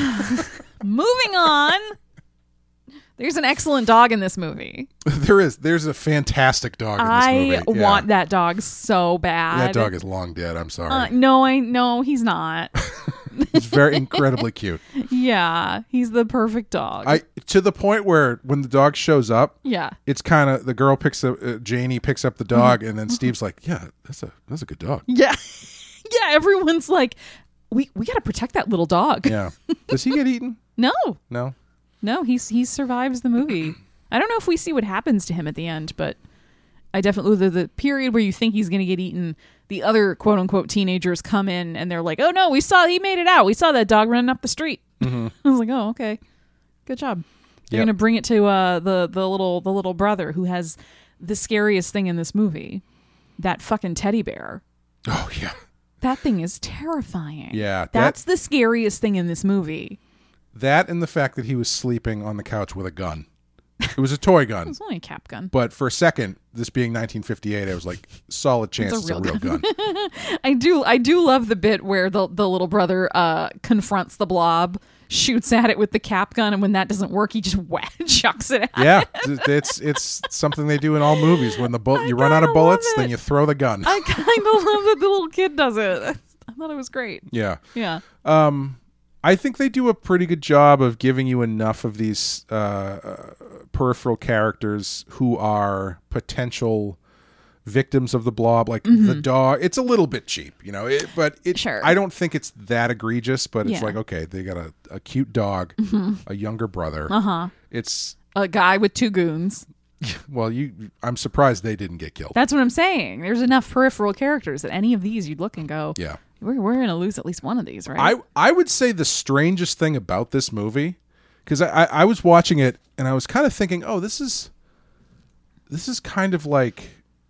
Moving on. There's an excellent dog in this movie. There's a fantastic dog in this movie. I want that dog so bad. That dog is long dead. I'm sorry. No, he's not. He's very incredibly cute. Yeah, he's the perfect dog. To the point where when the dog shows up, yeah, it's kind of the girl Janie picks up the dog, and then Steve's like, "Yeah, that's a good dog." Yeah, yeah. Everyone's like, "We got to protect that little dog." Yeah. Does he get eaten? No. He survives the movie. I don't know if we see what happens to him at the end, but I definitely the period where you think he's going to get eaten. The other quote unquote teenagers come in and they're like, "Oh no, he made it out. We saw that dog running up the street." I was like, "Oh, okay, good job." They're going to bring it to the little brother who has the scariest thing in this movie, that fucking teddy bear. Oh yeah, that thing is terrifying. Yeah, that's the scariest thing in this movie. That and the fact that he was sleeping on the couch with a gun. It was a toy gun. It was only a cap gun. But for a second, this being 1958, I was like, solid chance it's a real gun. I do love the bit where the little brother confronts the blob, shoots at it with the cap gun, and when that doesn't work, he just chucks it at it. It's something they do in all movies. When you run out of bullets, then you throw the gun. I kind of love that the little kid does it. I thought it was great. Yeah. Yeah. I think they do a pretty good job of giving you enough of these peripheral characters who are potential victims of the blob. Like the dog, it's a little bit cheap, but sure. I don't think it's that egregious, but it's like, okay, they got a cute dog, a younger brother. It's a guy with two goons. Well, I'm surprised they didn't get killed. That's what I'm saying. There's enough peripheral characters that any of these you'd look and go, yeah. We're going to lose at least one of these, right? I would say the strangest thing about this movie, because I was watching it and I was kind of thinking, oh, this is kind of like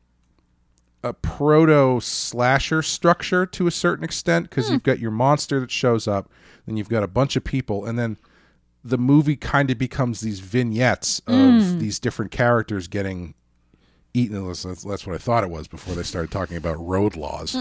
a proto slasher structure to a certain extent, because you've got your monster that shows up, then you've got a bunch of people, and then the movie kind of becomes these vignettes of these different characters getting eaten. That's what I thought it was before they started talking about road laws.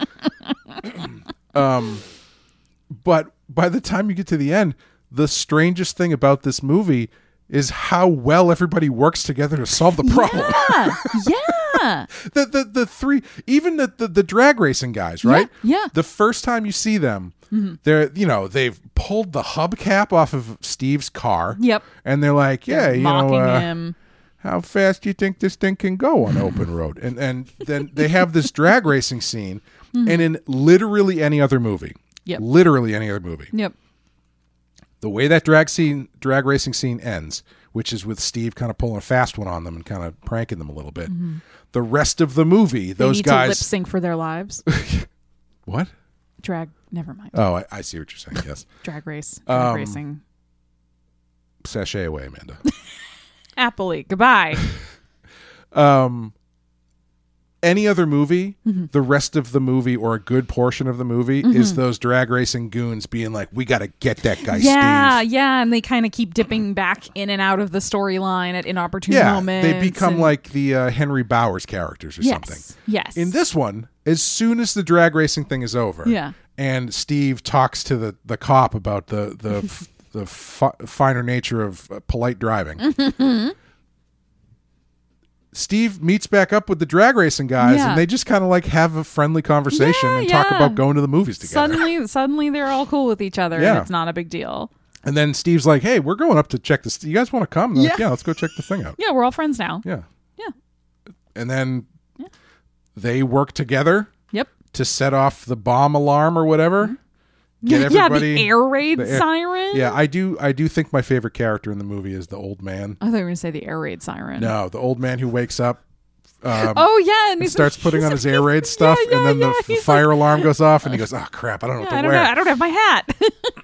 But by the time you get to the end, the strangest thing about this movie is how well everybody works together to solve the problem. Yeah. the three, even the drag racing guys, right? Yeah. The first time you see them, they've pulled the hubcap off of Steve's car. Yep. And they're like, yeah, mocking him. How fast do you think this thing can go on open road? And then they have this drag racing scene, and in literally any other movie, Yep. the way that drag racing scene ends, which is with Steve kind of pulling a fast one on them and kind of pranking them a little bit. The rest of the movie, They those need guys to lip sync for their lives. What? Never mind. Oh, I see what you're saying. Yes. Drag racing. Sashay away, Amanda. Happily. Goodbye. Any other movie, the rest of the movie or a good portion of the movie is those drag racing goons being like, we got to get that guy, Steve. Yeah, and they kind of keep dipping back in and out of the storyline at inopportune moments. They become like the Henry Bowers characters or something. Yes. In this one, as soon as the drag racing thing is over, and Steve talks to the cop about the finer nature of polite driving. Steve meets back up with the drag racing guys, and they just kind of like have a friendly conversation and talk about going to the movies together. Suddenly they're all cool with each other, and it's not a big deal. And then Steve's like, "Hey, we're going up to check this. You guys want to come?" And they're like, yeah, let's go check the thing out. Yeah, we're all friends now. Yeah. And then they work together. Yep. To set off the bomb alarm or whatever. Get everybody, the air raid siren. Yeah, I do think my favorite character in the movie is the old man. I thought you were going to say the air raid siren. No, the old man who wakes up. And he starts putting on his air raid stuff, and then the fire alarm goes off, and he goes, "Oh crap, I don't know what to wear. I don't have my hat."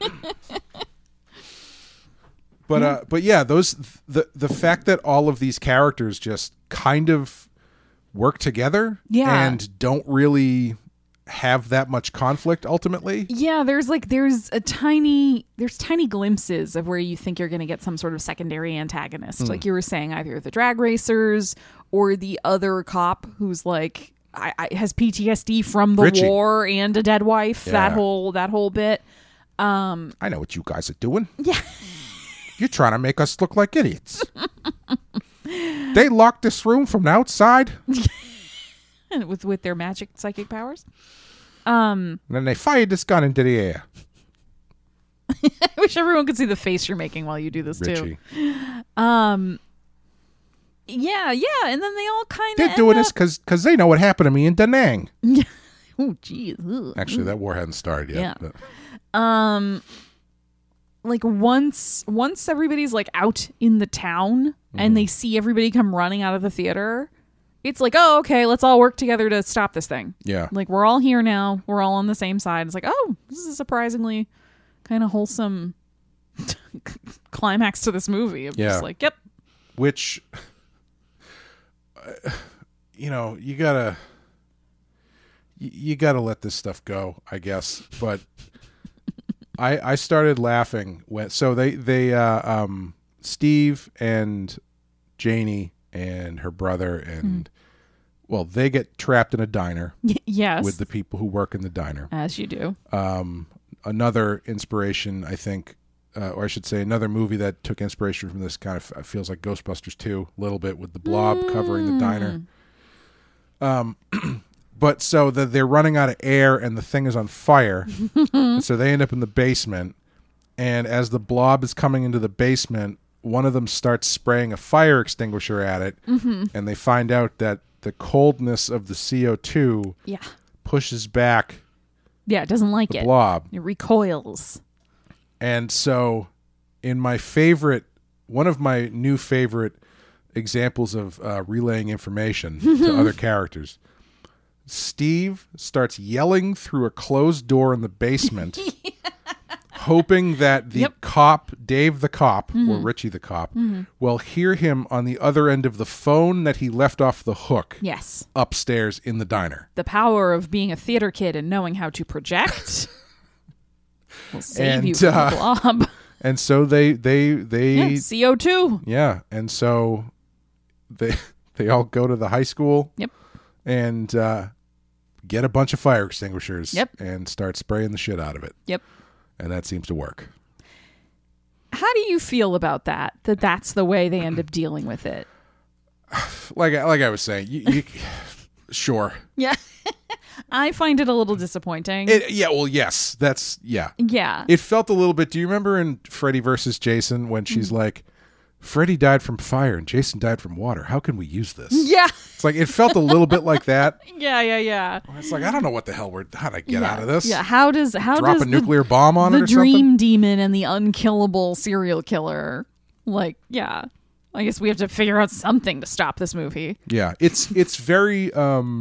But yeah, the fact that all of these characters just kind of work together and don't really have that much conflict ultimately. Yeah, there's tiny glimpses of where you think you're going to get some sort of secondary antagonist. Like you were saying, either the drag racers or the other cop who's like has PTSD from the Richie. war and a dead wife. Yeah. That whole bit. I know what you guys are doing. Yeah. You're trying to make us look like idiots. They locked this room from the outside. with their magic psychic powers. And then they fired this gun into the air. I wish everyone could see the face you're making while you do this Richie. too. Yeah, and then they all kind of They're doing this because they know what happened to me in Da Nang. Oh, geez. Actually, that war hadn't started yet. Yeah. But. Like once everybody's like out in the town and they see everybody come running out of the theater, it's like, oh, okay, let's all work together to stop this thing. Yeah. Like, we're all here now. We're all on the same side. It's like, oh, this is a surprisingly kind of wholesome climax to this movie. Of just like, yep. Which, you gotta let this stuff go, I guess. But I started laughing when, so they Steve and Janie and her brother and they get trapped in a diner. Yes. With the people who work in the diner. As you do. Another inspiration, I think, or I should say another movie that took inspiration from this kind of feels like Ghostbusters 2 a little bit, with the blob covering the diner. But so they're running out of air and the thing is on fire. And so they end up in the basement. And as the blob is coming into the basement, one of them starts spraying a fire extinguisher at it, and they find out that the coldness of the CO2 pushes back. Yeah, it doesn't like the blob. It recoils. And so, in one of my new favorite examples of relaying information to other characters, Steve starts yelling through a closed door in the basement. Hoping that the cop, Dave the cop, or Richie the cop, will hear him on the other end of the phone that he left off the hook upstairs in the diner. The power of being a theater kid and knowing how to project will save you from the blob. And so they Yeah, CO2. yeah, and so they all go to the high school. Yep. And get a bunch of fire extinguishers. Yep. And start spraying the shit out of it. Yep. And that seems to work. How do you feel about that? That's the way they end up dealing with it? Like I was saying, you sure. Yeah. I find it a little disappointing. Yes. Yeah. Yeah. It felt a little bit. Do you remember in Freddy versus Jason when she's like, Freddy died from fire and Jason died from water. How can we use this? Yeah. It's like, it felt a little bit like that. Yeah. It's like, I don't know what the hell how to get out of this. Yeah. How does drop a nuclear bomb on it the or dream something? demon and the unkillable serial killer? Like, yeah. I guess we have to figure out something to stop this movie. Yeah. It's very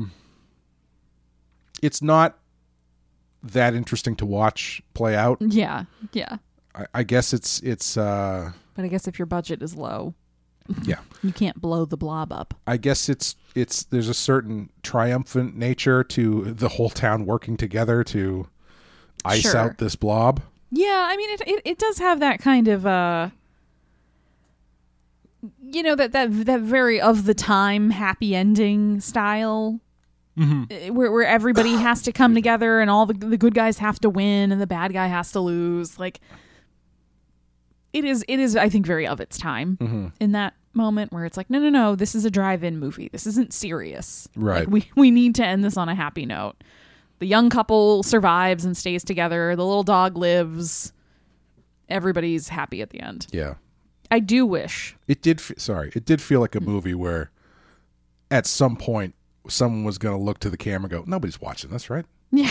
it's not that interesting to watch play out. Yeah. I guess it's But I guess if your budget is low, yeah. you can't blow the blob up. I guess it's there's a certain triumphant nature to the whole town working together to ice Sure. out this blob. Yeah, I mean it does have that kind of that very of the time happy ending style. Mm-hmm. Where everybody has to come together and all the good guys have to win and the bad guy has to lose. Like it is I think very of its time in that moment where it's like no, this is a drive-in movie. This isn't serious. Right. Like, we need to end this on a happy note. The young couple survives and stays together. The little dog lives. Everybody's happy at the end. Yeah. I do wish. It did feel like a movie where at some point someone was going to look to the camera and go, nobody's watching this, right? Yeah.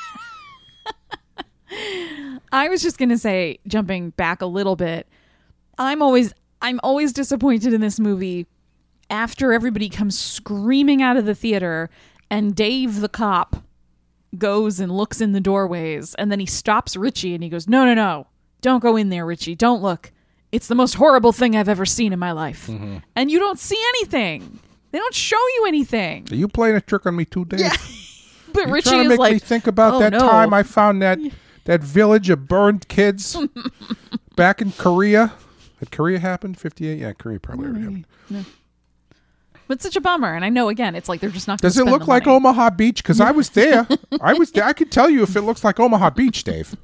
I was just going to say, jumping back a little bit, I'm always disappointed in this movie after everybody comes screaming out of the theater and Dave the cop goes and looks in the doorways and then he stops Richie and he goes, no, don't go in there, Richie. Don't look. It's the most horrible thing I've ever seen in my life. Mm-hmm. And you don't see anything. They don't show you anything. Are you playing a trick on me too, Dave? Yeah. But You're Richie trying to is make like, me think about that time I found that village of burned kids back in Korea. Had Korea happened? 58? Yeah, Korea probably already happened. No. But it's such a bummer. And I know, again, it's like they're just not going to Does it spend look the like money. Omaha Beach? Because I was there. I could tell you if it looks like Omaha Beach, Dave.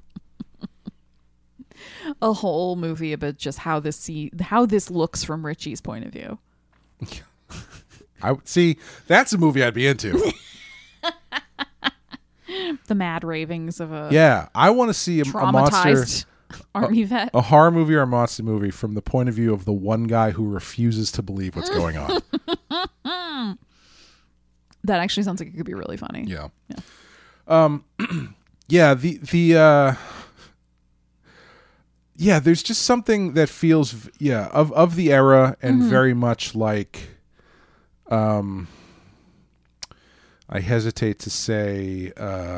A whole movie about just how this looks from Richie's point of view. I would see. That's a movie I'd be into. The mad ravings of a Yeah, I want to see a monster, traumatized army vet. a horror movie or a monster movie from the point of view of the one guy who refuses to believe what's going on. That actually sounds like it could be really funny. Yeah. Yeah. Yeah, there's just something that feels of the era and very much like I hesitate to say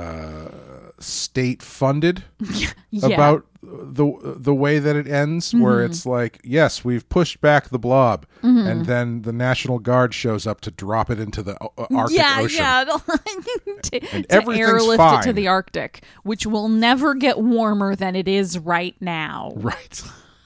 state funded about the way that it ends, where it's like, yes, we've pushed back the blob, and then the National Guard shows up to drop it into the Arctic Ocean. to everything's airlift it to fine. the Arctic, which will never get warmer than it is right now. Right.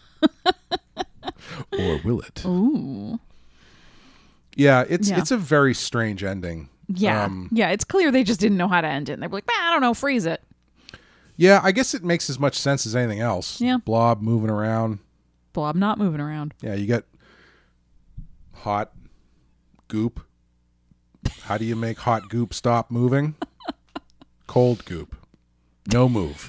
Or will it? Ooh. Yeah, it's a very strange ending. Yeah. It's clear they just didn't know how to end it. And they were like, I don't know, freeze it. Yeah, I guess it makes as much sense as anything else. Yeah. Blob moving around. Blob not moving around. Yeah, you got hot goop. How do you make hot goop stop moving? Cold goop. No move.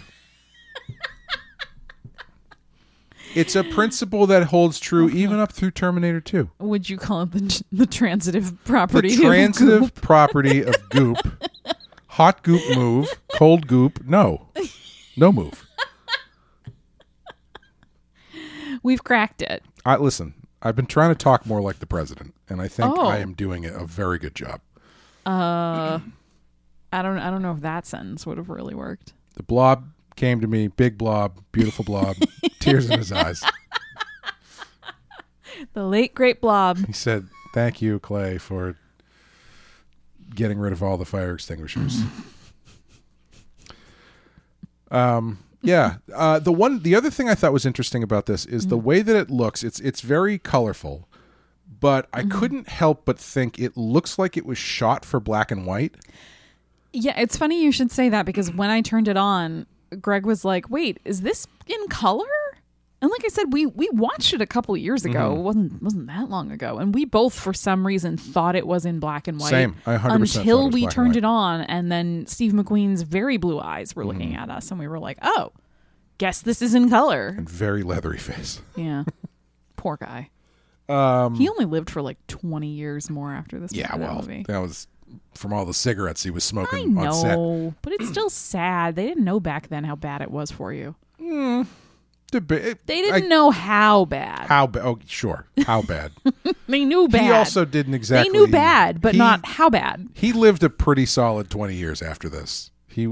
It's a principle that holds true even up through Terminator 2. Would you call it the transitive property? The transitive of goop? property of goop. Hot goop move. Cold goop no. No move. We've cracked it. Listen, I've been trying to talk more like the president, and I think Oh. I am doing a very good job. I don't know if that sentence would have really worked. The blob came to me, big blob, beautiful blob, tears in his eyes. The late great Blob. He said, "Thank you, Clay, for getting rid of all the fire extinguishers." Yeah. The other thing I thought was interesting about this is the way that it looks. It's very colorful, but I couldn't help but think it looks like it was shot for black and white. Yeah, it's funny you should say that because when I turned it on, Greg was like, "Wait, is this in color?" And like I said, we watched it a couple years ago. It wasn't that long ago, and we both, for some reason, thought it was in black and white. Same. I 100% thought it was until we black and turned white. it on, and then Steve McQueen's very blue eyes were looking at us, and we were like, "Oh, guess this is in color." And very leathery face. Yeah, poor guy. He only lived for like 20 years more after this. Yeah, well, movie. that was from all the cigarettes he was I smoking on set. know, but it's still sad. They didn't know back then how bad it was for you. They didn't know how bad. How bad? Oh, sure. How bad? They knew bad. He also didn't exactly. They knew bad, but not how bad. He lived a pretty solid 20 years after this.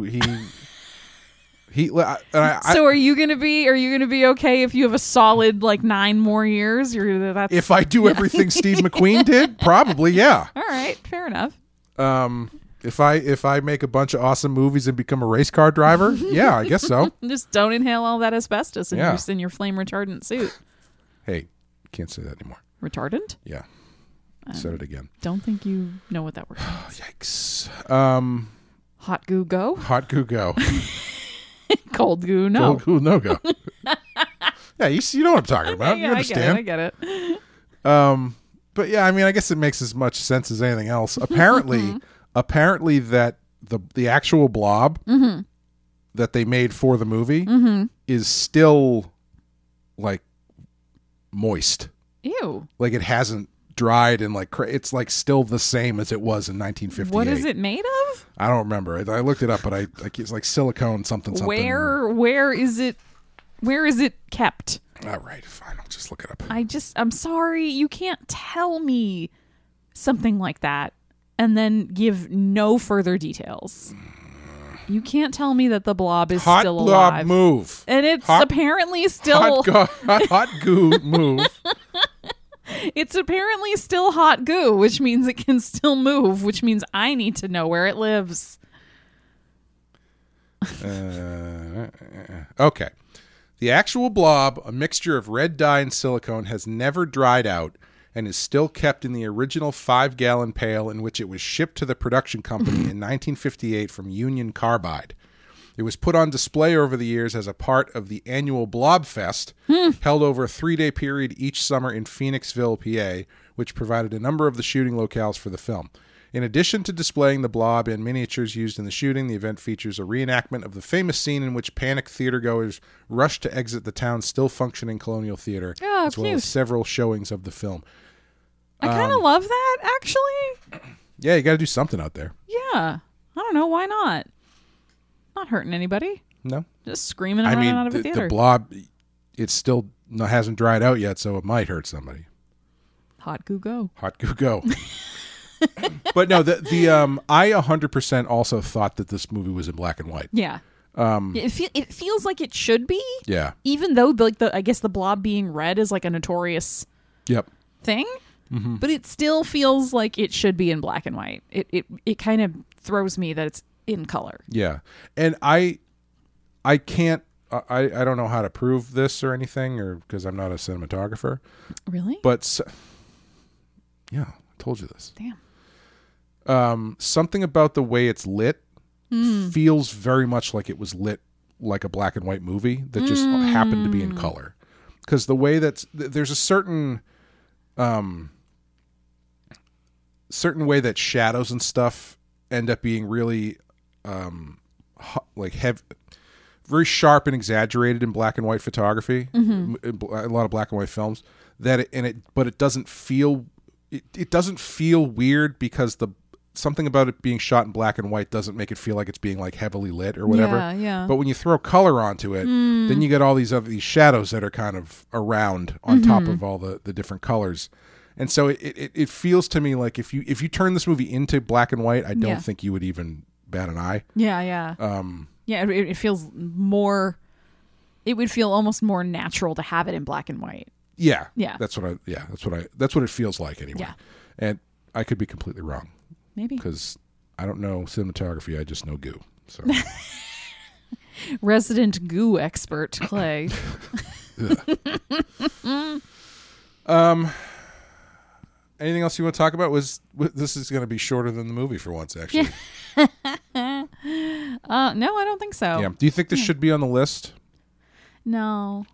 So are you gonna be okay if you have a solid like 9 more years? If I do everything Steve McQueen did, probably, yeah. All right, fair enough. If I make a bunch of awesome movies and become a race car driver, yeah, I guess so. Just don't inhale all that asbestos in, Yeah. in your flame retardant suit. Hey, can't say that anymore. Retardant? Yeah, said it again. Don't think you know what that word means. Yikes. Hot goo go, Hot goo go. cold goo no. Cold goo no go. Yeah, you know what I'm talking about. Yeah, You understand. I get it. But yeah, I mean, I guess it makes as much sense as anything else. Apparently that the actual blob that they made for the movie is still like moist. Ew. Like it hasn't dried and like it's like still the same as it was in 1958. What is it made of? I don't remember. I looked it up, but it's like silicone something. Where is it? Where is it kept? All right, fine. I'll just look it up. I'm sorry. You can't tell me something like that and then give no further details. You can't tell me that the blob is Hot still blob alive. move. And it's apparently still... Hot goo move. It's apparently still hot goo, which means it can still move, which means I need to know where it lives. Okay. The actual blob, a mixture of red dye and silicone, has never dried out and is still kept in the original 5-gallon pail in which it was shipped to the production company in 1958 from Union Carbide. It was put on display over the years as a part of the annual Blob Fest, held over a 3-day period each summer in Phoenixville, PA, which provided a number of the shooting locales for the film. In addition to displaying the blob and miniatures used in the shooting, the event features a reenactment of the famous scene in which panicked theatergoers rushed to exit the town's still-functioning Colonial Theater, Oh, as well cute. as several showings of the film. I kind of love that, actually. Yeah, you got to do something out there. Yeah. I don't know. Why not? Not hurting anybody. No? Just screaming I and running mean, out of a the theater. blob, it still hasn't dried out yet, so it might hurt somebody. Hot goo go. Hot goo go. But no, I 100% also thought that this movie was in black and white. Yeah. It feels like it should be. Yeah. Even though I guess the blob being red is like a notorious Yep. thing, but it still feels like it should be in black and white. It kind of throws me that it's in color. Yeah. And I can't I don't know how to prove this or anything, or because I'm not a cinematographer. Really? But yeah, I told you this. Damn. Something about the way it's lit feels very much like it was lit like a black and white movie that just happened to be in color. Because the way there's a certain way that shadows and stuff end up being really like very sharp and exaggerated in black and white photography, a lot of black and white films. But it doesn't feel it doesn't feel weird because something about it being shot in black and white doesn't make it feel like it's being like heavily lit or whatever. Yeah. But when you throw color onto it, then you get all these shadows that are kind of around on top of all the different colors. And so it feels to me like if you turn this movie into black and white, I don't think you would even bat an eye. Yeah. It feels more. It would feel almost more natural to have it in black and white. Yeah. Yeah. That's what it feels like anyway. Yeah. And I could be completely wrong. Maybe. Because I don't know cinematography, I just know goo. So Resident goo expert, Clay. Anything else you want to talk about? This is going to be shorter than the movie for once, actually. No, I don't think so. Yeah. Do you think this should be on the list? No.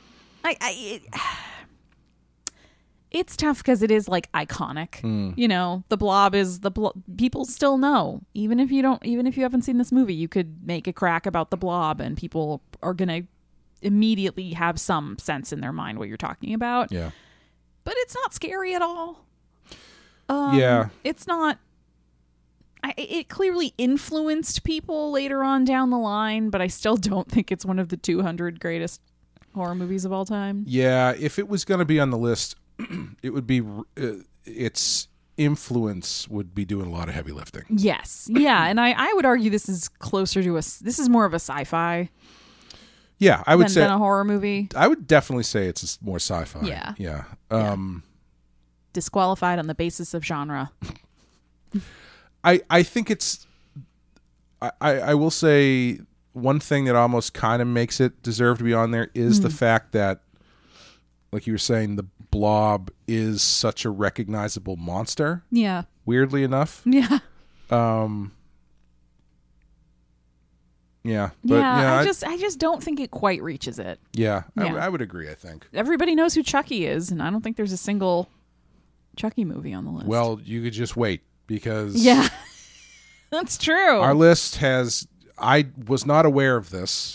It's tough because it is like iconic. You know, the Blob is people still know. Even if you haven't seen this movie, you could make a crack about the Blob and people are going to immediately have some sense in their mind what you're talking about. Yeah. But it's not scary at all. Yeah. It's not. It clearly influenced people later on down the line, but I still don't think it's one of the 200 greatest horror movies of all time. Yeah. If it was going to be on the list, it would be its influence would be doing a lot of heavy lifting. Yes. Yeah. And I would argue this is closer to this is more of a sci-fi. Yeah. I would say than a horror movie. I would definitely say it's more sci-fi. Yeah. Yeah. Disqualified on the basis of genre. I think it's I will say one thing that almost kind of makes it deserve to be on there is the fact that, like you were saying, the Blob is such a recognizable monster. Yeah. Weirdly enough. Yeah. Yeah. But I just don't think it quite reaches it. Yeah. Yeah. I would agree, I think. Everybody knows who Chucky is, and I don't think there's a single Chucky movie on the list. Well, you could just wait because yeah. That's true. Our list has I was not aware of this.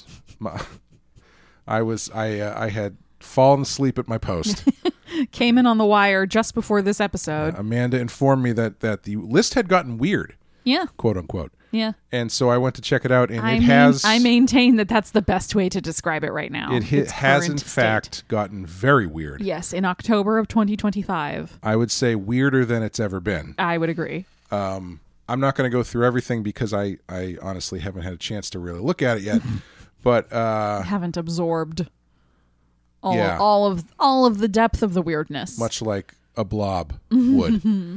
I had fallen asleep at my post. Came in on the wire just before this episode. Amanda informed me that the list had gotten weird. Yeah. Quote unquote. Yeah. And so I went to check it out, and I maintain that that's the best way to describe it right now. It has, in fact, gotten very weird. Yes, in October of 2025. I would say weirder than it's ever been. I would agree. I'm not going to go through everything because I honestly haven't had a chance to really look at it yet. But haven't absorbed all of the depth of the weirdness. Much like a blob would.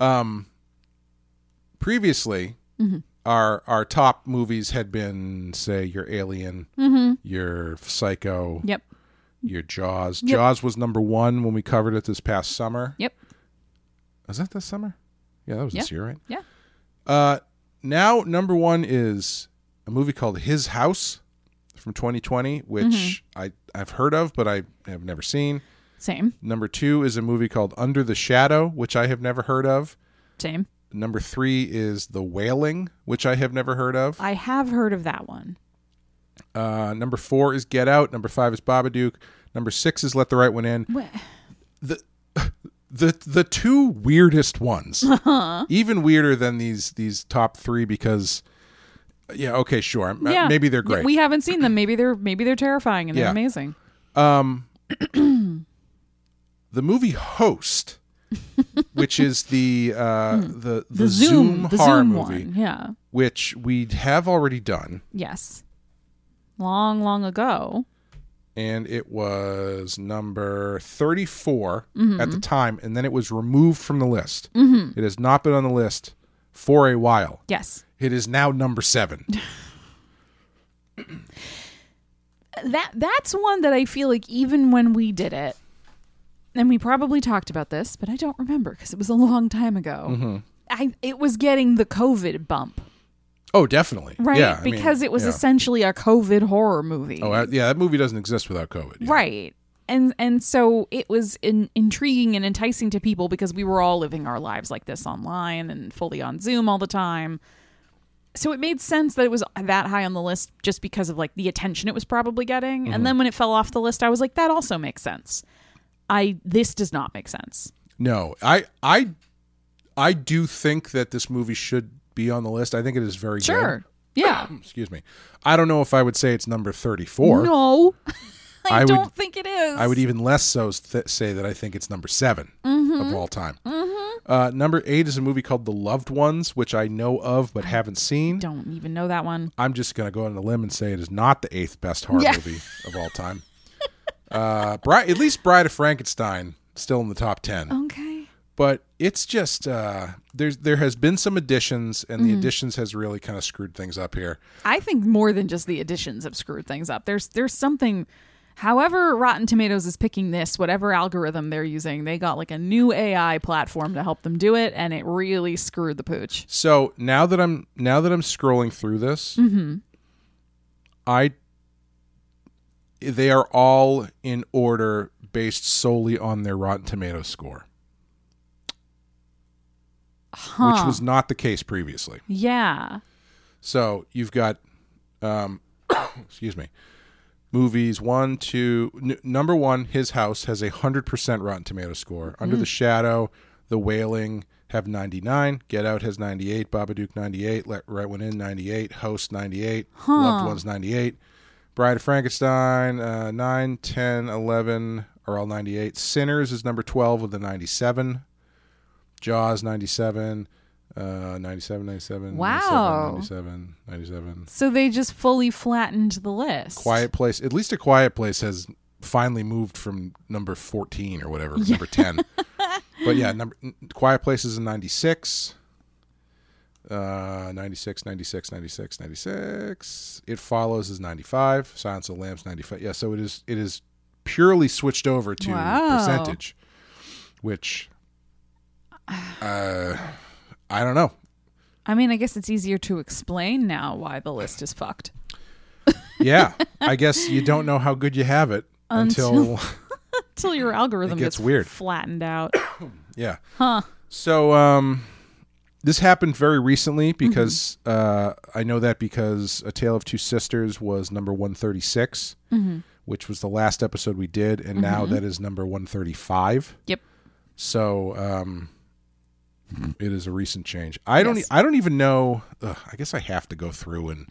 Previously, our top movies had been, say, your Alien, your Psycho, your Jaws. Yep. Jaws was number 1 when we covered it this past summer. Yep. Was that this summer? Yeah, that was this year, right? Yeah. Now, number 1 is a movie called His House from 2020, which I've heard of, but I have never seen. Same. Number 2 is a movie called Under the Shadow, which I have never heard of. Same. Number 3 is The Wailing, which I have never heard of. I have heard of that one. Number 4 is Get Out. Number 5 is Babadook. Number 6 is Let the Right One In. The two weirdest ones, even weirder than these top 3 because, yeah, okay, sure, maybe they're great. We haven't seen them. Maybe they're terrifying and they're amazing. The movie Host, which is the Zoom horror movie, one. which we have already done. Yes, long ago. And it was number 34 at the time, and then it was removed from the list. It has not been on the list for a while. Yes. It is now number 7. That's one that I feel like even when we did it, and we probably talked about this, but I don't remember because it was a long time ago. It was getting the COVID bump. Oh, definitely. Right? Yeah, because it was essentially a COVID horror movie. Oh, yeah, that movie doesn't exist without COVID. Yeah. Right. And so it was intriguing and enticing to people because we were all living our lives like this online and fully on Zoom all the time. So it made sense that it was that high on the list just because of like the attention it was probably getting. And then when it fell off the list, I was like, that also makes sense. This does not make sense. No, I do think that this movie should be on the list. I think it is very good. Sure. Yeah. Excuse me. I don't know if I would say it's number 34. No. I don't think it is. I would even less so say that I think it's number 7 of all time. Number 8 is a movie called The Loved Ones, which I know of but haven't seen. Don't even know that one. I'm just going to go on a limb and say it is not the 8th best horror movie of all time. At least Bride of Frankenstein still in the top 10. Okay. But it's just there has been some additions, and the additions has really kind of screwed things up here. I think more than just the additions have screwed things up. There's something. However, Rotten Tomatoes is picking this, whatever algorithm they're using, they got like a new AI platform to help them do it, and it really screwed the pooch. So now that I'm scrolling through this, they are all in order based solely on their Rotten Tomatoes score. Which was not the case previously. Yeah. So you've got, excuse me, movies 1, 2. Number 1, His House has a 100% Rotten Tomatoes score. Under the Shadow, The Wailing have 99. Get Out has 98. Babadook 98. Let Right One In 98. Host 98. Loved Ones 98. Bride of Frankenstein 9, 10, 11 are all 98. Sinners is number 12 with a 97. Jaws 97, 97, 97, Wow. 97, 97. So they just fully flattened the list. Quiet Place, at least A Quiet Place has finally moved from number 14 or whatever, number 10. But yeah, Quiet Place is a 96. 96, 96, 96, 96. It Follows is 95. Silence of the Lambs 95. Yeah, so it is purely switched over to percentage, which I don't know. I mean, I guess it's easier to explain now why the list is fucked. Yeah, I guess you don't know how good you have it until your algorithm gets weird, flattened out. Yeah. Huh. So this happened very recently because I know that because A Tale of Two Sisters was number 136, which was the last episode we did, and now that is number 135. Yep. So it is a recent change. I don't even know. I guess I have to go through and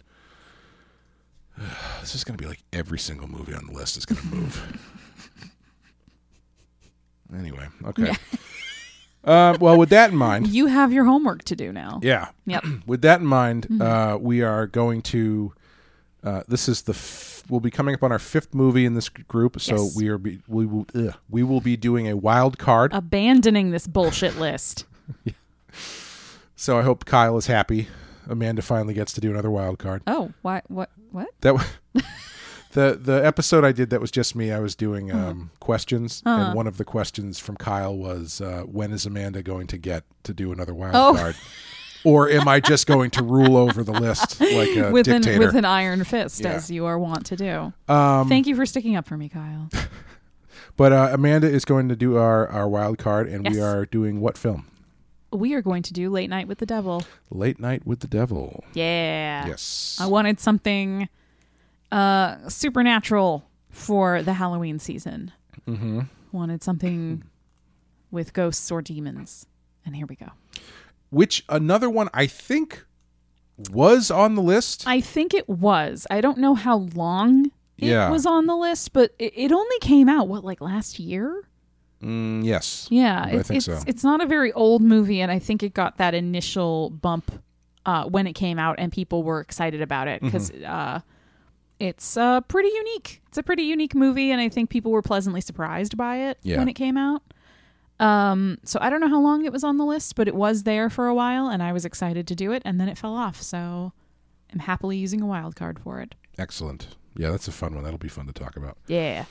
this is going to be like every single movie on the list is going to move. Anyway, okay. Yeah. Well, with that in mind, you have your homework to do now. Yeah. Yep. With that in mind, we are going to. This is we'll be coming up on our 5th movie in this group, so Yes. we will be doing a wild card. Abandoning this bullshit list. So I hope Kyle is happy. Amanda finally gets to do another wild card. Oh, why? What? That the episode I did that was just me. I was doing questions, and one of the questions from Kyle was, "When is Amanda going to get to do another wild card?" Or am I just going to rule over the list like a dictator? With an iron fist, as you are wont to do. Thank you for sticking up for me, Kyle. But Amanda is going to do our wild card, and we Yes. are doing what film? We are going to do Late Night with the Devil. Late Night with the Devil. Yeah. Yes. I wanted something supernatural for the Halloween season. Mm-hmm. Wanted something with ghosts or demons. And here we go. Which another one I think was on the list. I think it was. I don't know how long it was on the list, but it only came out, like last year? Yes. Yeah. I think so. It's not a very old movie, and I think it got that initial bump when it came out, and people were excited about it because it's pretty unique. It's a pretty unique movie, and I think people were pleasantly surprised by it when it came out. So I don't know how long it was on the list, but it was there for a while, and I was excited to do it, and then it fell off. So I'm happily using a wild card for it. Excellent. Yeah, that's a fun one. That'll be fun to talk about. Yeah.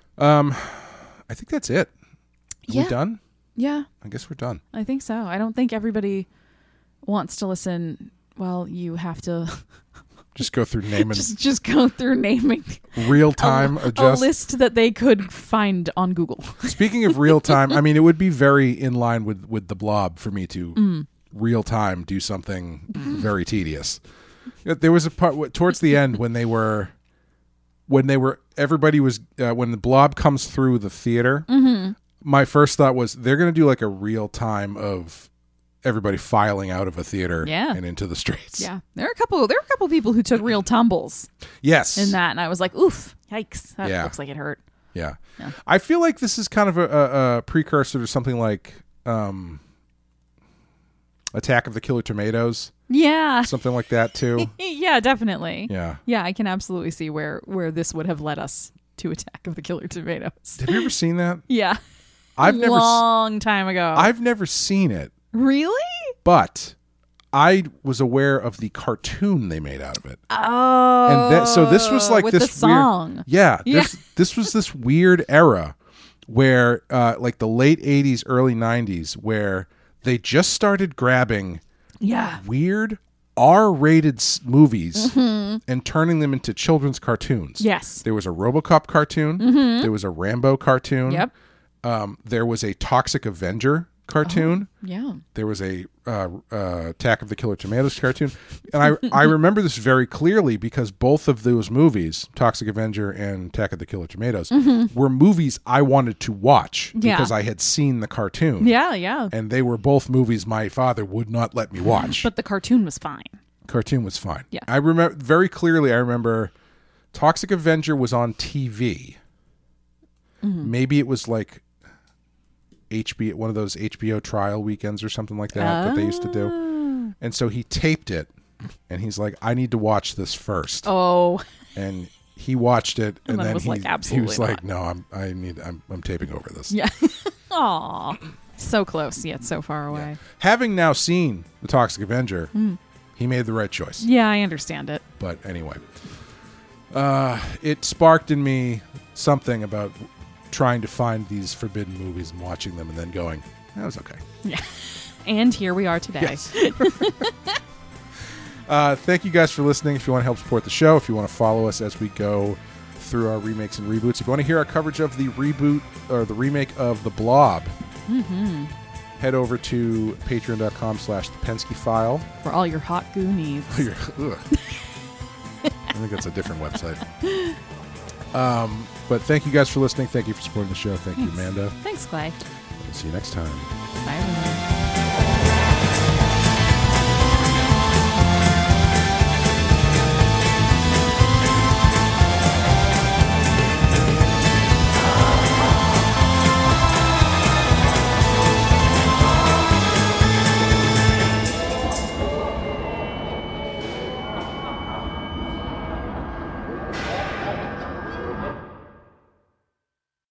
I think that's it. Are we done? Yeah. I guess we're done. I think so. I don't think everybody wants to listen. Well, you have to Just go through naming. just go through naming real time a adjust. list that they could find on Google. Speaking of real time, I mean, it would be very in line with the Blob for me to real time do something very tedious. There was a part towards the end when everybody was when the Blob comes through the theater. My first thought was they're going to do like a real time of everybody filing out of a theater and into the streets. Yeah, there are a couple people who took real tumbles. Yes, in that, and I was like, "Oof, yikes! That looks like it hurt." Yeah. I feel like this is kind of a precursor to something like Attack of the Killer Tomatoes. Yeah, something like that too. Yeah, definitely. Yeah, I can absolutely see where this would have led us to Attack of the Killer Tomatoes. Have you ever seen that? Yeah. long time ago. I've never seen it, Really? but I was aware of the cartoon they made out of it. Oh. And so this was like with this the song. weird, yeah. This was this weird era where, like the late '80s, early '90s, where they just started grabbing weird R-rated movies and turning them into children's cartoons. Yes. There was a RoboCop cartoon. There was a Rambo cartoon. Yep. There was a Toxic Avenger cartoon. Yeah. There was a Attack of the Killer Tomatoes cartoon. And I remember this very clearly because both of those movies, Toxic Avenger and Attack of the Killer Tomatoes, were movies I wanted to watch because I had seen the cartoon. Yeah, yeah. And they were both movies my father would not let me watch. But the cartoon was fine. Cartoon was fine. Yeah. I remember very clearly, I remember Toxic Avenger was on TV. Maybe it was like HBO, one of those HBO trial weekends or something like that they used to do. And so he taped it and he's like, I need to watch this first. Oh. And he watched it and then was he, like, he absolutely was like, no, I'm taping over this. Yeah. Aw. So close, yet so far away. Having now seen The Toxic Avenger, he made the right choice. Yeah, I understand it. But anyway, it sparked in me something about trying to find these forbidden movies and watching them and then going, that was okay. Yeah. And here we are today. Yes. Thank you guys for listening. If you want to help support the show, if you want to follow us as we go through our remakes and reboots, if you want to hear our coverage of the reboot or the remake of The Blob, head over to patreon.com/The File. For all your hot goo needs. I think that's a different website. But thank you guys for listening. Thank you for supporting the show. Thank you, Amanda. Thanks, Clay. We'll see you next time. Bye, everyone.